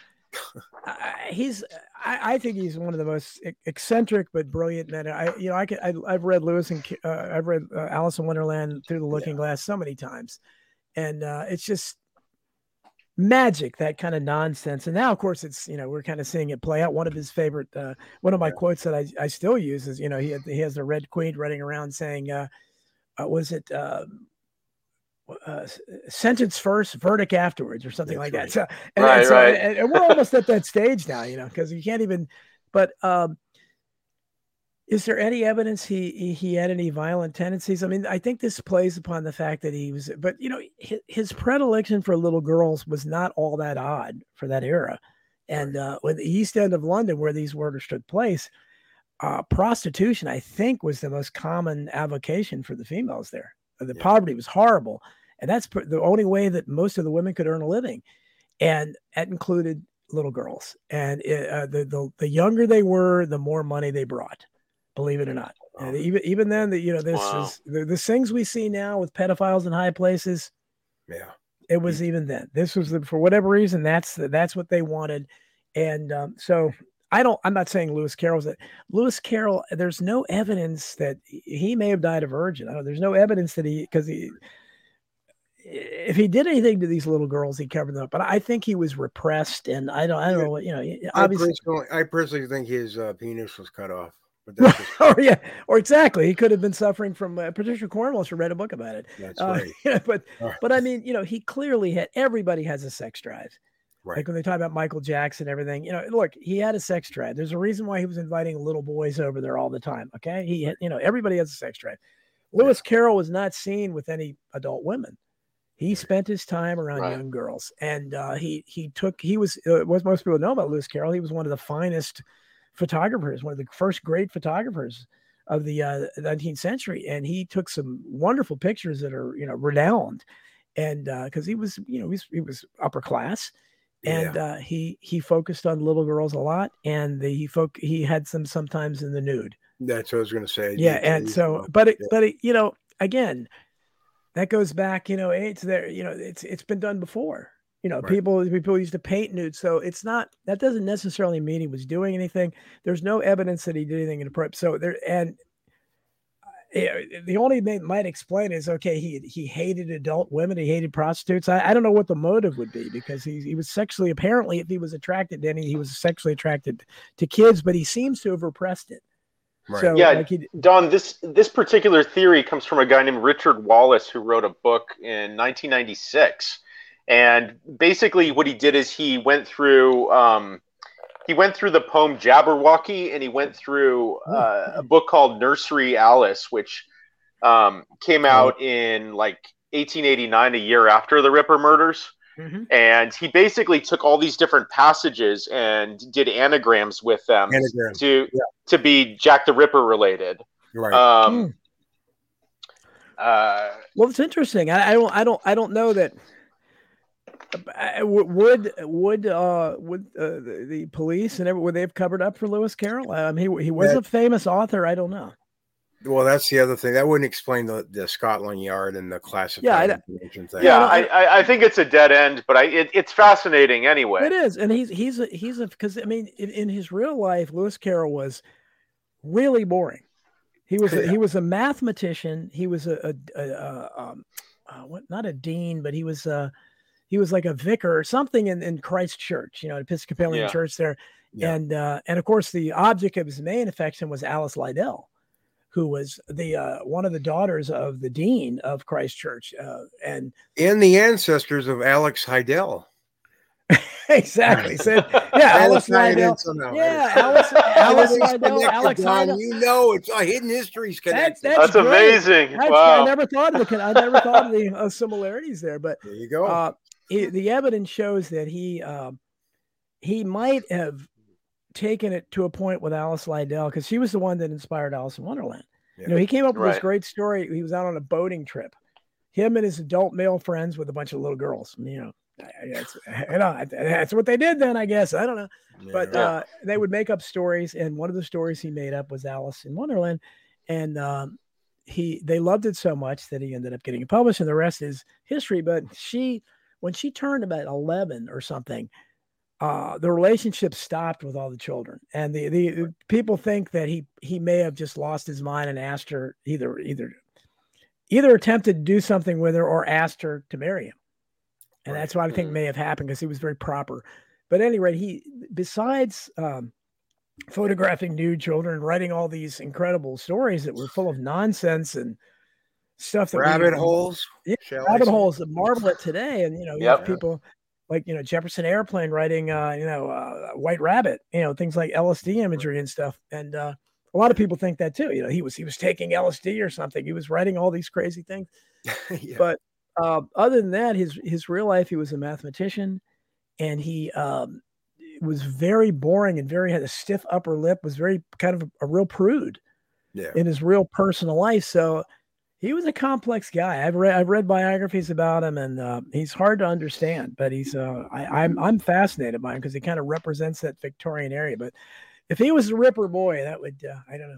[SPEAKER 3] I think he's one of the most eccentric but brilliant men. I've read Lewis and I've read Alice in Wonderland Through the Looking Glass so many times, and it's just magic, that kind of nonsense. And now, of course, it's we're kind of seeing it play out. One of his favorite, one of my quotes that I still use is he has the Red Queen running around saying, was it? Sentence first, verdict afterwards, or something like that. So, and we're almost at that stage now, because you can't even. But is there any evidence he had any violent tendencies? I mean, I think this plays upon the fact that he was, but his predilection for little girls was not all that odd for that era, and with the East End of London, where these murders took place, prostitution, I think, was the most common avocation for the females there. The poverty was horrible. And that's the only way that most of the women could earn a living. And that included little girls. And the younger they were, the more money they brought, believe it or not. And even then, the things we see now with pedophiles in high places.
[SPEAKER 1] Yeah.
[SPEAKER 3] It was even then. This was for whatever reason, that's what they wanted. And so I'm not saying Lewis Carroll's that. Lewis Carroll, there's no evidence that he may have died a virgin. There's no evidence that if he did anything to these little girls, he covered them up. But I think he was repressed, and I don't know what obviously.
[SPEAKER 1] I personally think his penis was cut off. But that's just
[SPEAKER 3] or exactly, he could have been suffering from. Patricia Cornwell should read a book about it.
[SPEAKER 1] That's right.
[SPEAKER 3] But I mean, he clearly had. Everybody has a sex drive.
[SPEAKER 1] Right.
[SPEAKER 3] Like when they talk about Michael Jackson and everything, look, he had a sex drive. There's a reason why he was inviting little boys over there all the time. Okay. Everybody has a sex drive. Lewis Carroll was not seen with any adult women. He spent his time around young girls, and what most people know about Lewis Carroll, he was one of the finest photographers, one of the first great photographers of the 19th century. And he took some wonderful pictures that are, renowned. And because he was upper class. And he focused on little girls a lot, and he had some sometimes in the nude.
[SPEAKER 1] That's what I was going to say.
[SPEAKER 3] Yeah, and so, but again, that goes back, it's there. It's been done before. Right. People used to paint nudes. So that doesn't necessarily mean he was doing anything. There's no evidence that he did anything inappropriate. So the only thing might explain is, okay, he hated adult women. He hated prostitutes. I don't know what the motive would be, because he was sexually, apparently, if he was attracted to any, he was sexually attracted to kids, but he seems to have repressed it.
[SPEAKER 2] Right. So, yeah, Don, this particular theory comes from a guy named Richard Wallace, who wrote a book in 1996. And basically what he did is he went through the poem Jabberwocky, and he went through a book called Nursery Alice, which came out in like 1889, a year after the Ripper murders. Mm-hmm. And he basically took all these different passages and did anagrams with them to be Jack the Ripper related. Right.
[SPEAKER 3] Well, it's interesting. I don't know that. Would the police and everyone, would they have covered up for Lewis Carroll? I mean, he was a famous author. I don't know.
[SPEAKER 1] Well, that's the other thing. That wouldn't explain the Scotland Yard and the classified information thing.
[SPEAKER 2] Yeah, I think it's a dead end, but it's fascinating anyway.
[SPEAKER 3] It is, and he's because I mean, in his real life, Lewis Carroll was really boring. He was a mathematician. He was not a dean, but he was like a vicar or something in Christ Church, Episcopalian church there. Yeah. And of course, the object of his main affection was Alice Liddell, who was one of the daughters of the dean of Christ Church, and
[SPEAKER 1] the ancestors of Alex Heidel.
[SPEAKER 3] Exactly. So, Alice Liddell. Alice Liddell. Alex Heidel.
[SPEAKER 1] It's a hidden histories connection.
[SPEAKER 2] That's amazing. Wow.
[SPEAKER 3] I never thought of the similarities there, but
[SPEAKER 1] there you go.
[SPEAKER 3] The evidence shows that he might have taken it to a point with Alice Liddell, because she was the one that inspired Alice in Wonderland. Yeah. He came up with this great story. He was out on a boating trip, him and his adult male friends with a bunch of little girls. That's what they did then, I guess. I don't know. Yeah. But they would make up stories, and one of the stories he made up was Alice in Wonderland, and they loved it so much that he ended up getting it published, and the rest is history. But when she turned about 11 or something, the relationship stopped with all the children, and the people think that he may have just lost his mind and asked her either attempted to do something with her or asked her to marry him. And that's what I think may have happened, because he was very proper. But at any rate, he, besides photographing nude children and writing all these incredible stories that were full of nonsense and stuff, that
[SPEAKER 1] rabbit holes
[SPEAKER 3] that marvel at today. And you have people like Jefferson Airplane writing White Rabbit, things like LSD imagery and stuff. And a lot of people think that too. He was taking LSD or something. He was writing all these crazy things. Yeah. But other than that, his real life, he was a mathematician, and he was very boring and had a stiff upper lip, was very kind of a real prude in his real personal life. So he was a complex guy. I've read biographies about him, and he's hard to understand, but he's I'm fascinated by him, because he kind of represents that Victorian area. But if he was the Ripper boy, that would I don't know.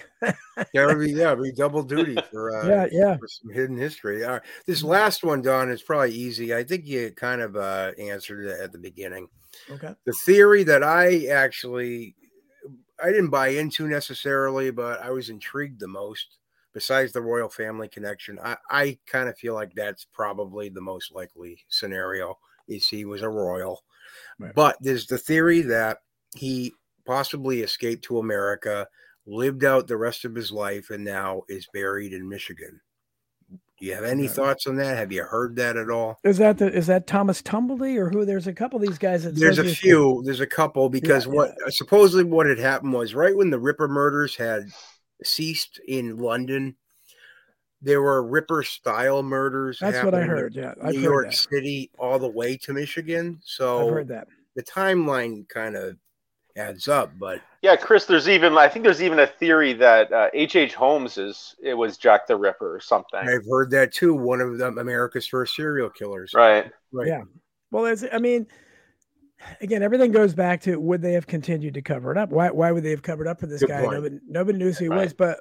[SPEAKER 1] Be double duty for for some hidden history. This last one, Don, is probably easy. I think you kind of answered it at the beginning.
[SPEAKER 3] Okay.
[SPEAKER 1] The theory that I didn't buy into necessarily, but I was intrigued the most, besides the royal family connection, I kind of feel like that's probably the most likely scenario, is he was a royal. Right. But there's the theory that he possibly escaped to America, lived out the rest of his life, and now is buried in Michigan. Do you have any thoughts on that? Have you heard that at all?
[SPEAKER 3] Is that Thomas Tumblety, or who? There's a couple of these guys.
[SPEAKER 1] There's a couple, because supposedly what had happened was, right when the Ripper murders had ceased in London, there were Ripper style murders.
[SPEAKER 3] That's what I heard. Yeah,
[SPEAKER 1] New York City all the way to Michigan. So
[SPEAKER 3] I've heard that.
[SPEAKER 1] The timeline kind of adds up, but
[SPEAKER 2] Chris, I think there's even a theory that H.H. Holmes was Jack the Ripper or something.
[SPEAKER 1] I've heard that too. One of America's first serial killers.
[SPEAKER 2] Right.
[SPEAKER 3] Yeah. Well, again, everything goes back to, would they have continued to cover it up? Why would they have covered up for this guy? Nobody knew who he was. But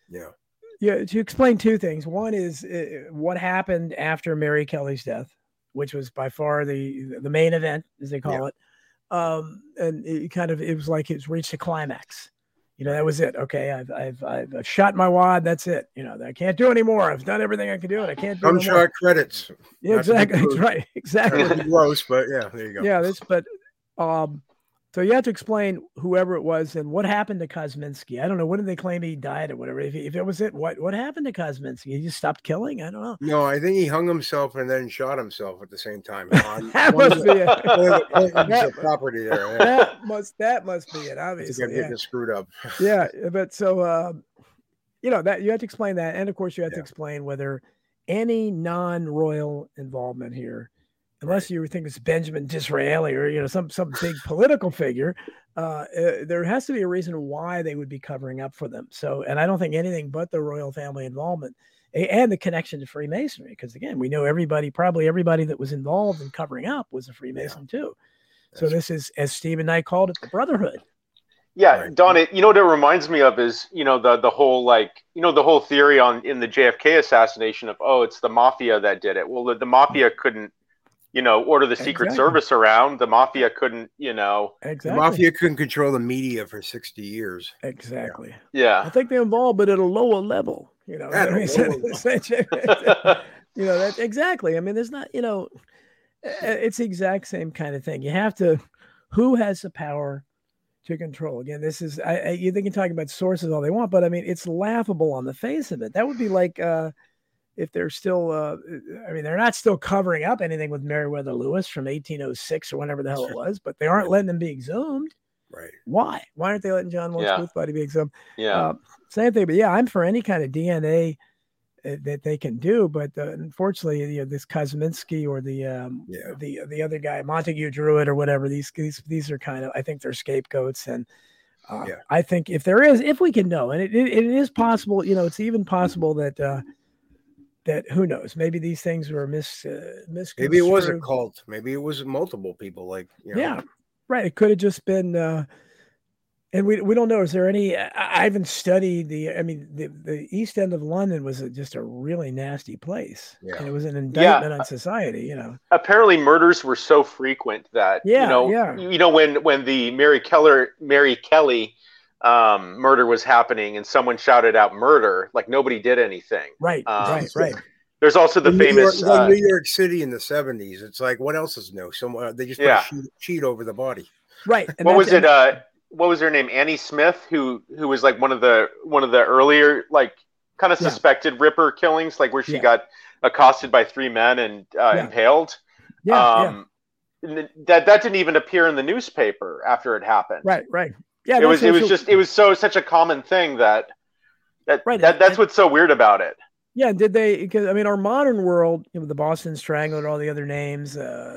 [SPEAKER 3] to explain two things. One is what happened after Mary Kelly's death. which was by far the main event, as they call it. And it was like it's reached a climax. That was it. Okay, I've shot my wad. That's it. I can't do anymore. I've done everything I can do, and I can't do
[SPEAKER 1] no more. Credits.
[SPEAKER 3] Yeah, exactly. Right. Exactly.
[SPEAKER 1] Gross, but yeah, there you go.
[SPEAKER 3] Yeah, so you have to explain whoever it was and what happened to Kosminski. I don't know. When did they claim he died or whatever? If it was it, what happened to Kosminski? He just stopped killing? I don't know.
[SPEAKER 1] No, I think he hung himself and then shot himself at the same time.
[SPEAKER 3] That must be it.
[SPEAKER 1] Property there. Yeah.
[SPEAKER 3] That must be it. Obviously,
[SPEAKER 1] I'm getting screwed up.
[SPEAKER 3] Yeah, but so that you have to explain that, and of course you have to explain whether any non-royal involvement here. Unless you think it's Benjamin Disraeli or some big political figure, there has to be a reason why they would be covering up for them. So, and I don't think anything but the royal family involvement and the connection to Freemasonry, because again, we know probably everybody that was involved in covering up was a Freemason too. So this is, as Stephen Knight called it, the Brotherhood.
[SPEAKER 2] Yeah, right. Don, what it reminds me of is, the whole the whole theory in the JFK assassination of, it's the mafia that did it. Well, the mafia couldn't, order the Secret Service around. The mafia couldn't,
[SPEAKER 3] Exactly.
[SPEAKER 1] The mafia couldn't control the media for 60 years.
[SPEAKER 3] Exactly.
[SPEAKER 2] Yeah.
[SPEAKER 3] I think they're involved, but at a lower level, that's exactly. I mean, there's not, it's the exact same kind of thing. You have to, who has the power to control? Again, this is, you can talk about sources all they want, but I mean, it's laughable on the face of it. That would be like, if they're still, they're not still covering up anything with Meriwether Lewis from 1806 or whenever the hell it was, but they aren't letting them be exhumed.
[SPEAKER 1] Right.
[SPEAKER 3] Why? Why aren't they letting John Wilkes Booth body be exhumed?
[SPEAKER 2] Yeah.
[SPEAKER 3] Same thing, but I'm for any kind of DNA that they can do, but unfortunately, this Kosminski or the other guy, Montague Druitt or whatever, these are kind of, I think they're scapegoats, and I think if we can know, and it is possible, it's even possible that who knows, maybe these things were misconstrued.
[SPEAKER 1] Maybe it was a cult. Maybe it was multiple people.
[SPEAKER 3] Yeah, right. It could have just been, and we don't know. Is there any? I haven't studied the East End of London was just a really nasty place, and it was an indictment on society.
[SPEAKER 2] Apparently, murders were so frequent that when the Mary Kelly murder was happening and someone shouted out murder, like nobody did anything.
[SPEAKER 3] Right.
[SPEAKER 2] There's also the famous
[SPEAKER 1] New York City in the 70s. It's like, what else is new? They just cheat over the body.
[SPEAKER 3] Right. And
[SPEAKER 2] what was it? What was her name? Annie Smith, who was like one of the earlier kind of suspected Ripper killings, like where she got accosted by 3 men and impaled. That didn't even appear in the newspaper after it happened.
[SPEAKER 3] Right. Yeah,
[SPEAKER 2] it was such a common thing that's what's so weird about it.
[SPEAKER 3] Yeah, did they? Because our modern world, the Boston Strangler, and all the other names,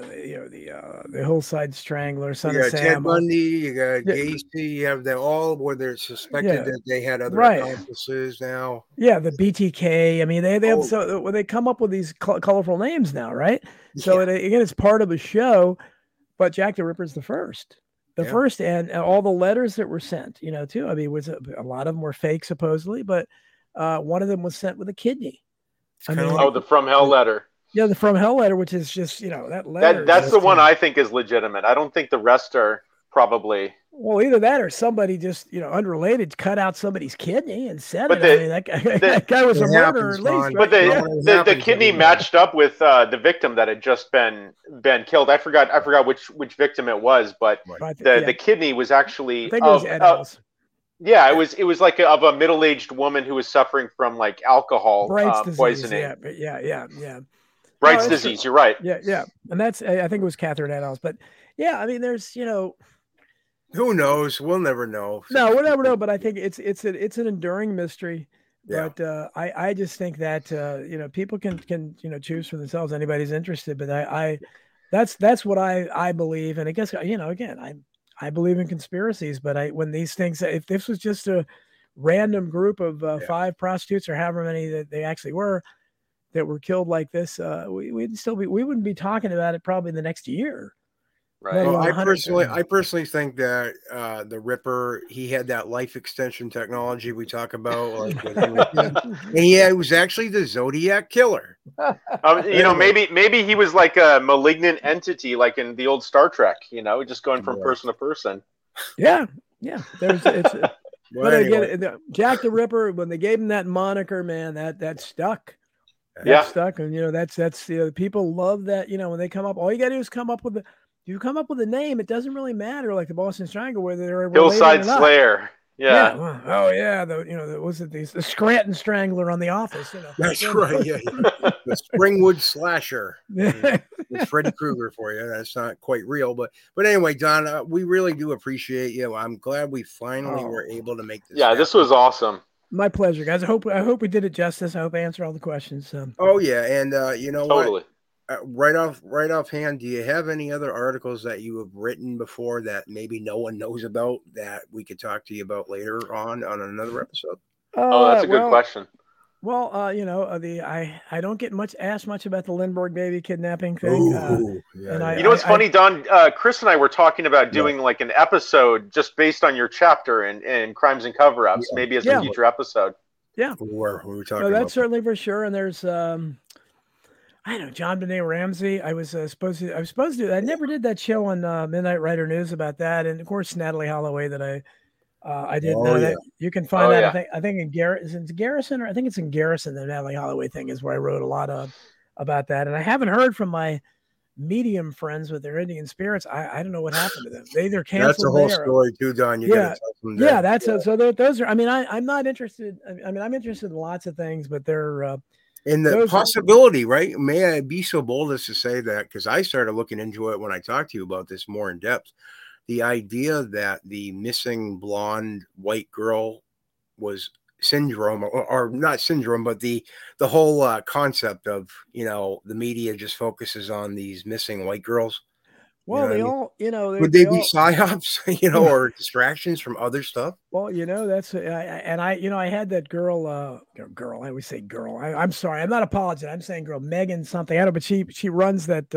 [SPEAKER 3] the Hillside Strangler, Son of Sam,
[SPEAKER 1] Ted Bundy, you got Gacy, you have them all where they're suspected that they had other accomplices now. Yeah, the BTK. They have when they come up with these colorful names now, right? So again, it's part of a show, but Jack the Ripper's the first. First, and all the letters that were sent, too. Was a lot of them were fake, supposedly, but one of them was sent with a kidney.
[SPEAKER 2] The From Hell letter.
[SPEAKER 3] Yeah, the From Hell letter, which is just, that letter.
[SPEAKER 2] That's the one I think is legitimate. I don't think the rest are probably.
[SPEAKER 3] Well, either that or somebody just, unrelated, cut out somebody's kidney and said it. That guy was a murderer at least.
[SPEAKER 2] But the kidney matched up with the victim that had just been killed. I forgot which victim it was, but the kidney was actually.
[SPEAKER 3] I think it was Eddowes.
[SPEAKER 2] Yeah, it was like of a middle-aged woman who was suffering from like alcohol poisoning.
[SPEAKER 3] Yeah.
[SPEAKER 2] Bright's disease. You're right.
[SPEAKER 3] Yeah, and that's I think it was Catherine Eddowes. But there's
[SPEAKER 1] who knows? We'll never know.
[SPEAKER 3] No, we'll never know. But I think it's an enduring mystery. Yeah. But I just think that people can choose for themselves. Anybody's interested, but that's what I believe. And I guess again I believe in conspiracies, but when these things, if this was just a random group of 5 prostitutes or however many that they actually were that were killed like this, we wouldn't be talking about it probably the next year.
[SPEAKER 2] Right.
[SPEAKER 1] Well, I
[SPEAKER 3] 100.
[SPEAKER 1] personally think that the Ripper, he had that life extension technology we talk about, like with Henry Ford. And he was actually the Zodiac killer.
[SPEAKER 2] Maybe he was like a malignant entity, like in the old Star Trek. Just going from person to person.
[SPEAKER 3] Yeah. It's. But
[SPEAKER 1] anyway.
[SPEAKER 3] again, Jack the Ripper, when they gave him that moniker, man, that stuck.
[SPEAKER 2] Yeah.
[SPEAKER 3] Stuck, and that's people love that. When they come up, all you got to do is come up with a name. It doesn't really matter, like the Boston Strangler, whether they're
[SPEAKER 2] Hillside
[SPEAKER 3] related or not.
[SPEAKER 2] Slayer. Yeah.
[SPEAKER 3] Well, oh yeah. The Scranton Strangler on The Office.
[SPEAKER 1] That's right. Yeah. The Springwood Slasher. It's Freddy Krueger for you. That's not quite real, but anyway, Don, we really do appreciate you. I'm glad we finally were able to make this.
[SPEAKER 2] Yeah,
[SPEAKER 1] happen.
[SPEAKER 2] This was awesome.
[SPEAKER 3] My pleasure, guys. I hope we did it justice. I hope I answered all the questions.
[SPEAKER 1] Oh yeah, and you know
[SPEAKER 2] totally.
[SPEAKER 1] What? Right offhand, do you have any other articles that you have written before that maybe no one knows about that we could talk to you about later on another episode?
[SPEAKER 2] That's a good question.
[SPEAKER 3] Well, I don't get asked much about the Lindbergh baby kidnapping thing.
[SPEAKER 2] And what's funny, Don? Chris and I were talking about doing like an episode just based on your chapter in Crimes and Cover-Ups, maybe as a future episode.
[SPEAKER 3] Yeah,
[SPEAKER 1] we were talking about
[SPEAKER 3] that's certainly for sure. And there's I don't know, John Benet Ramsey. I was supposed to. I never did that show on Midnight Rider News about that, and of course Natalie Holloway that I did. That you can find that. Yeah. I think in Garrison, or I think it's in Garrison. The Natalie Holloway thing is where I wrote a lot about that, and I haven't heard from my medium friends with their Indian spirits. I don't know what happened to them. They either canceled.
[SPEAKER 1] That's a whole story too, Don. You gotta tell them that.
[SPEAKER 3] That's so. Those are. I mean, I'm not interested. I mean, I'm interested in lots of things, but they're.
[SPEAKER 1] And the possibility, right? May I be so bold as to say that, because I started looking into it when I talked to you about this more in depth. The idea that the missing blonde white girl was syndrome, or not syndrome, but the whole concept of, the media just focuses on these missing white girls.
[SPEAKER 3] Well,
[SPEAKER 1] would they be psyops, or distractions from other stuff?
[SPEAKER 3] Well, that's, I had that girl, I always say girl. I'm sorry. I'm not apologizing. I'm saying girl, Megan something. I don't know, but she runs that,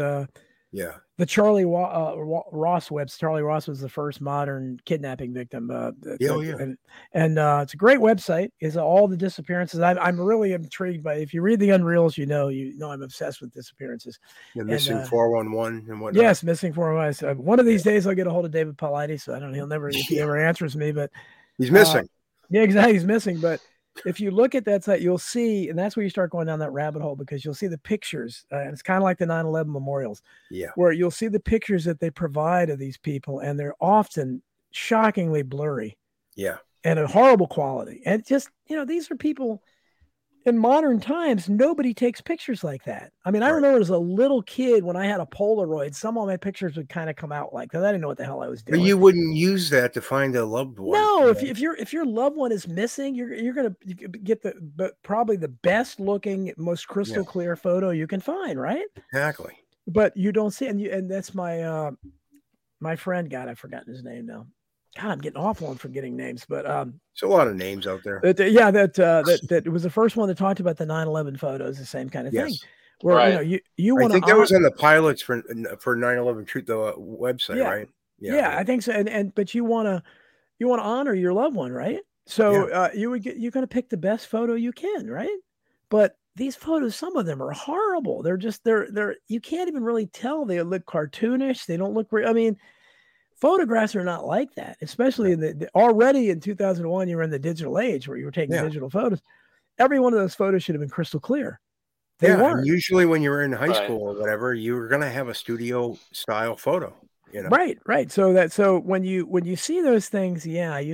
[SPEAKER 3] the Charlie Ross website. Charlie Ross was the first modern kidnapping victim. And it's a great website. Is all the disappearances. I'm really intrigued by. If you read the Unreals, I'm obsessed with disappearances.
[SPEAKER 1] The missing 411 and whatnot.
[SPEAKER 3] Yes, missing 411. One of these days, I'll get a hold of David Paulides. So I don't know. He'll never, if he ever answers me, but
[SPEAKER 1] he's missing.
[SPEAKER 3] Yeah, exactly. He's missing, but. If you look at that site, you'll see, and that's where you start going down that rabbit hole, because you'll see the pictures. And it's kind of like the 9/11 memorials, where you'll see the pictures that they provide of these people, and they're often shockingly blurry, and a horrible quality. And just, these are people in modern times. Nobody takes pictures like that. I mean, I remember as a little kid when I had a Polaroid, some of my pictures would kind of come out like that. I didn't know what the hell I was doing.
[SPEAKER 1] But you wouldn't use that to find a loved one.
[SPEAKER 3] No, if your loved one is missing, you're gonna get probably the best looking, most crystal clear photo you can find, right?
[SPEAKER 1] Exactly.
[SPEAKER 3] But you don't see, and that's my my friend. God, I've forgotten his name now. God, I'm getting awful on forgetting names, but there's
[SPEAKER 1] a lot of names out there.
[SPEAKER 3] That was the first one that talked about the 9/11 photos, the same kind of thing. Where you want to.
[SPEAKER 1] I think that was on the pilots for 9/11 Truth website, right?
[SPEAKER 3] Yeah, I think so. But you want to honor your loved one, right? So you're going to pick the best photo you can, right? But these photos, some of them are horrible. They're just they're you can't even really tell. They look cartoonish. They don't look. I mean. Photographs are not like that, especially already in 2001, you were in the digital age where you were taking digital photos. Every one of those photos should have been crystal clear. They weren't.
[SPEAKER 1] Usually when you were in high school or whatever, you were going to have a studio style photo,
[SPEAKER 3] Right. So when you see those things,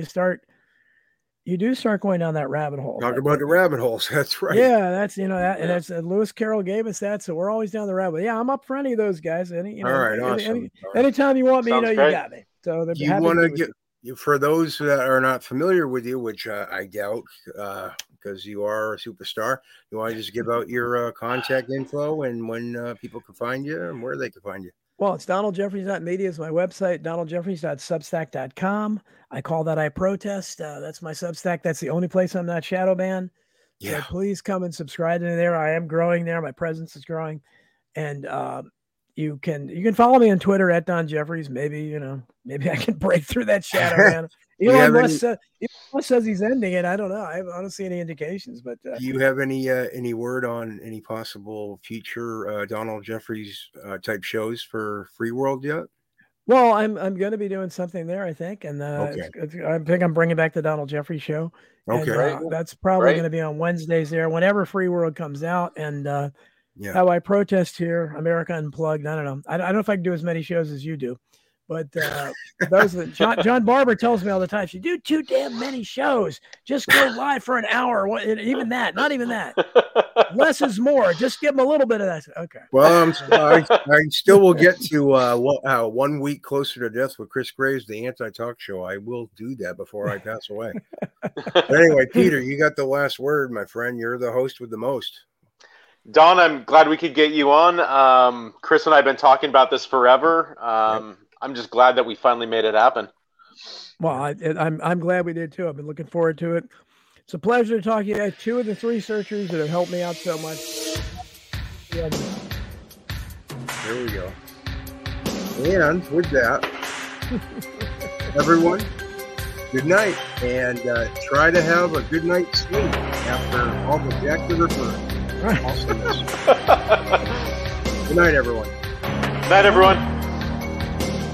[SPEAKER 3] you do start going down that rabbit hole.
[SPEAKER 1] Talk about the rabbit holes. That's right.
[SPEAKER 3] Yeah, that's and that's Lewis Carroll gave us that, so we're always down the rabbit. Yeah, I'm up for any of those guys.
[SPEAKER 1] All right, awesome.
[SPEAKER 3] Anytime you want me, you got me. So
[SPEAKER 1] do you want to get for those that are not familiar with you, which I doubt, because you are a superstar. You want to just give out your contact info and when people can find you and where they can find you.
[SPEAKER 3] Well, it's DonaldJeffries.media is my website, DonaldJeffries.substack.com. I call that I Protest. That's my Substack. That's the only place I'm not shadow banned. So please come and subscribe to me there. I am growing there. My presence is growing. And, you can follow me on Twitter at Don Jeffries. Maybe I can break through that shadow, man. Elon Musk says he's ending it. I don't know. I don't see any indications. But
[SPEAKER 1] do you have any word on any possible future Donald Jeffries type shows for Free World yet?
[SPEAKER 3] Well, I'm going to be doing something there, I think, and I think I'm bringing back the Donald Jeffries show.
[SPEAKER 1] Okay,
[SPEAKER 3] and, that's probably going to be on Wednesdays there, whenever Free World comes out, and how I protest here, America Unplugged. I don't know. I don't know if I can do as many shows as you do. But John Barber tells me all the time, you do too damn many shows. Just go live for an hour. Even that, not even that. Less is more. Just give them a little bit of that. Okay.
[SPEAKER 1] Well, I still will get to 1 week closer to death with Chris Graves, the anti-talk show. I will do that before I pass away. But anyway, Peter, you got the last word, my friend. You're the host with the most.
[SPEAKER 2] Don, I'm glad we could get you on. Chris and I have been talking about this forever. I'm just glad that we finally made it happen.
[SPEAKER 3] Well, I'm glad we did too. I've been looking forward to it. It's a pleasure to talk to you. 2 of the 3 searchers that have helped me out so much.
[SPEAKER 1] There we go. And with that, everyone, good night, and try to have a good night's sleep after all the Jack the Ripper awesomeness. Good night, everyone.
[SPEAKER 2] Good night, everyone.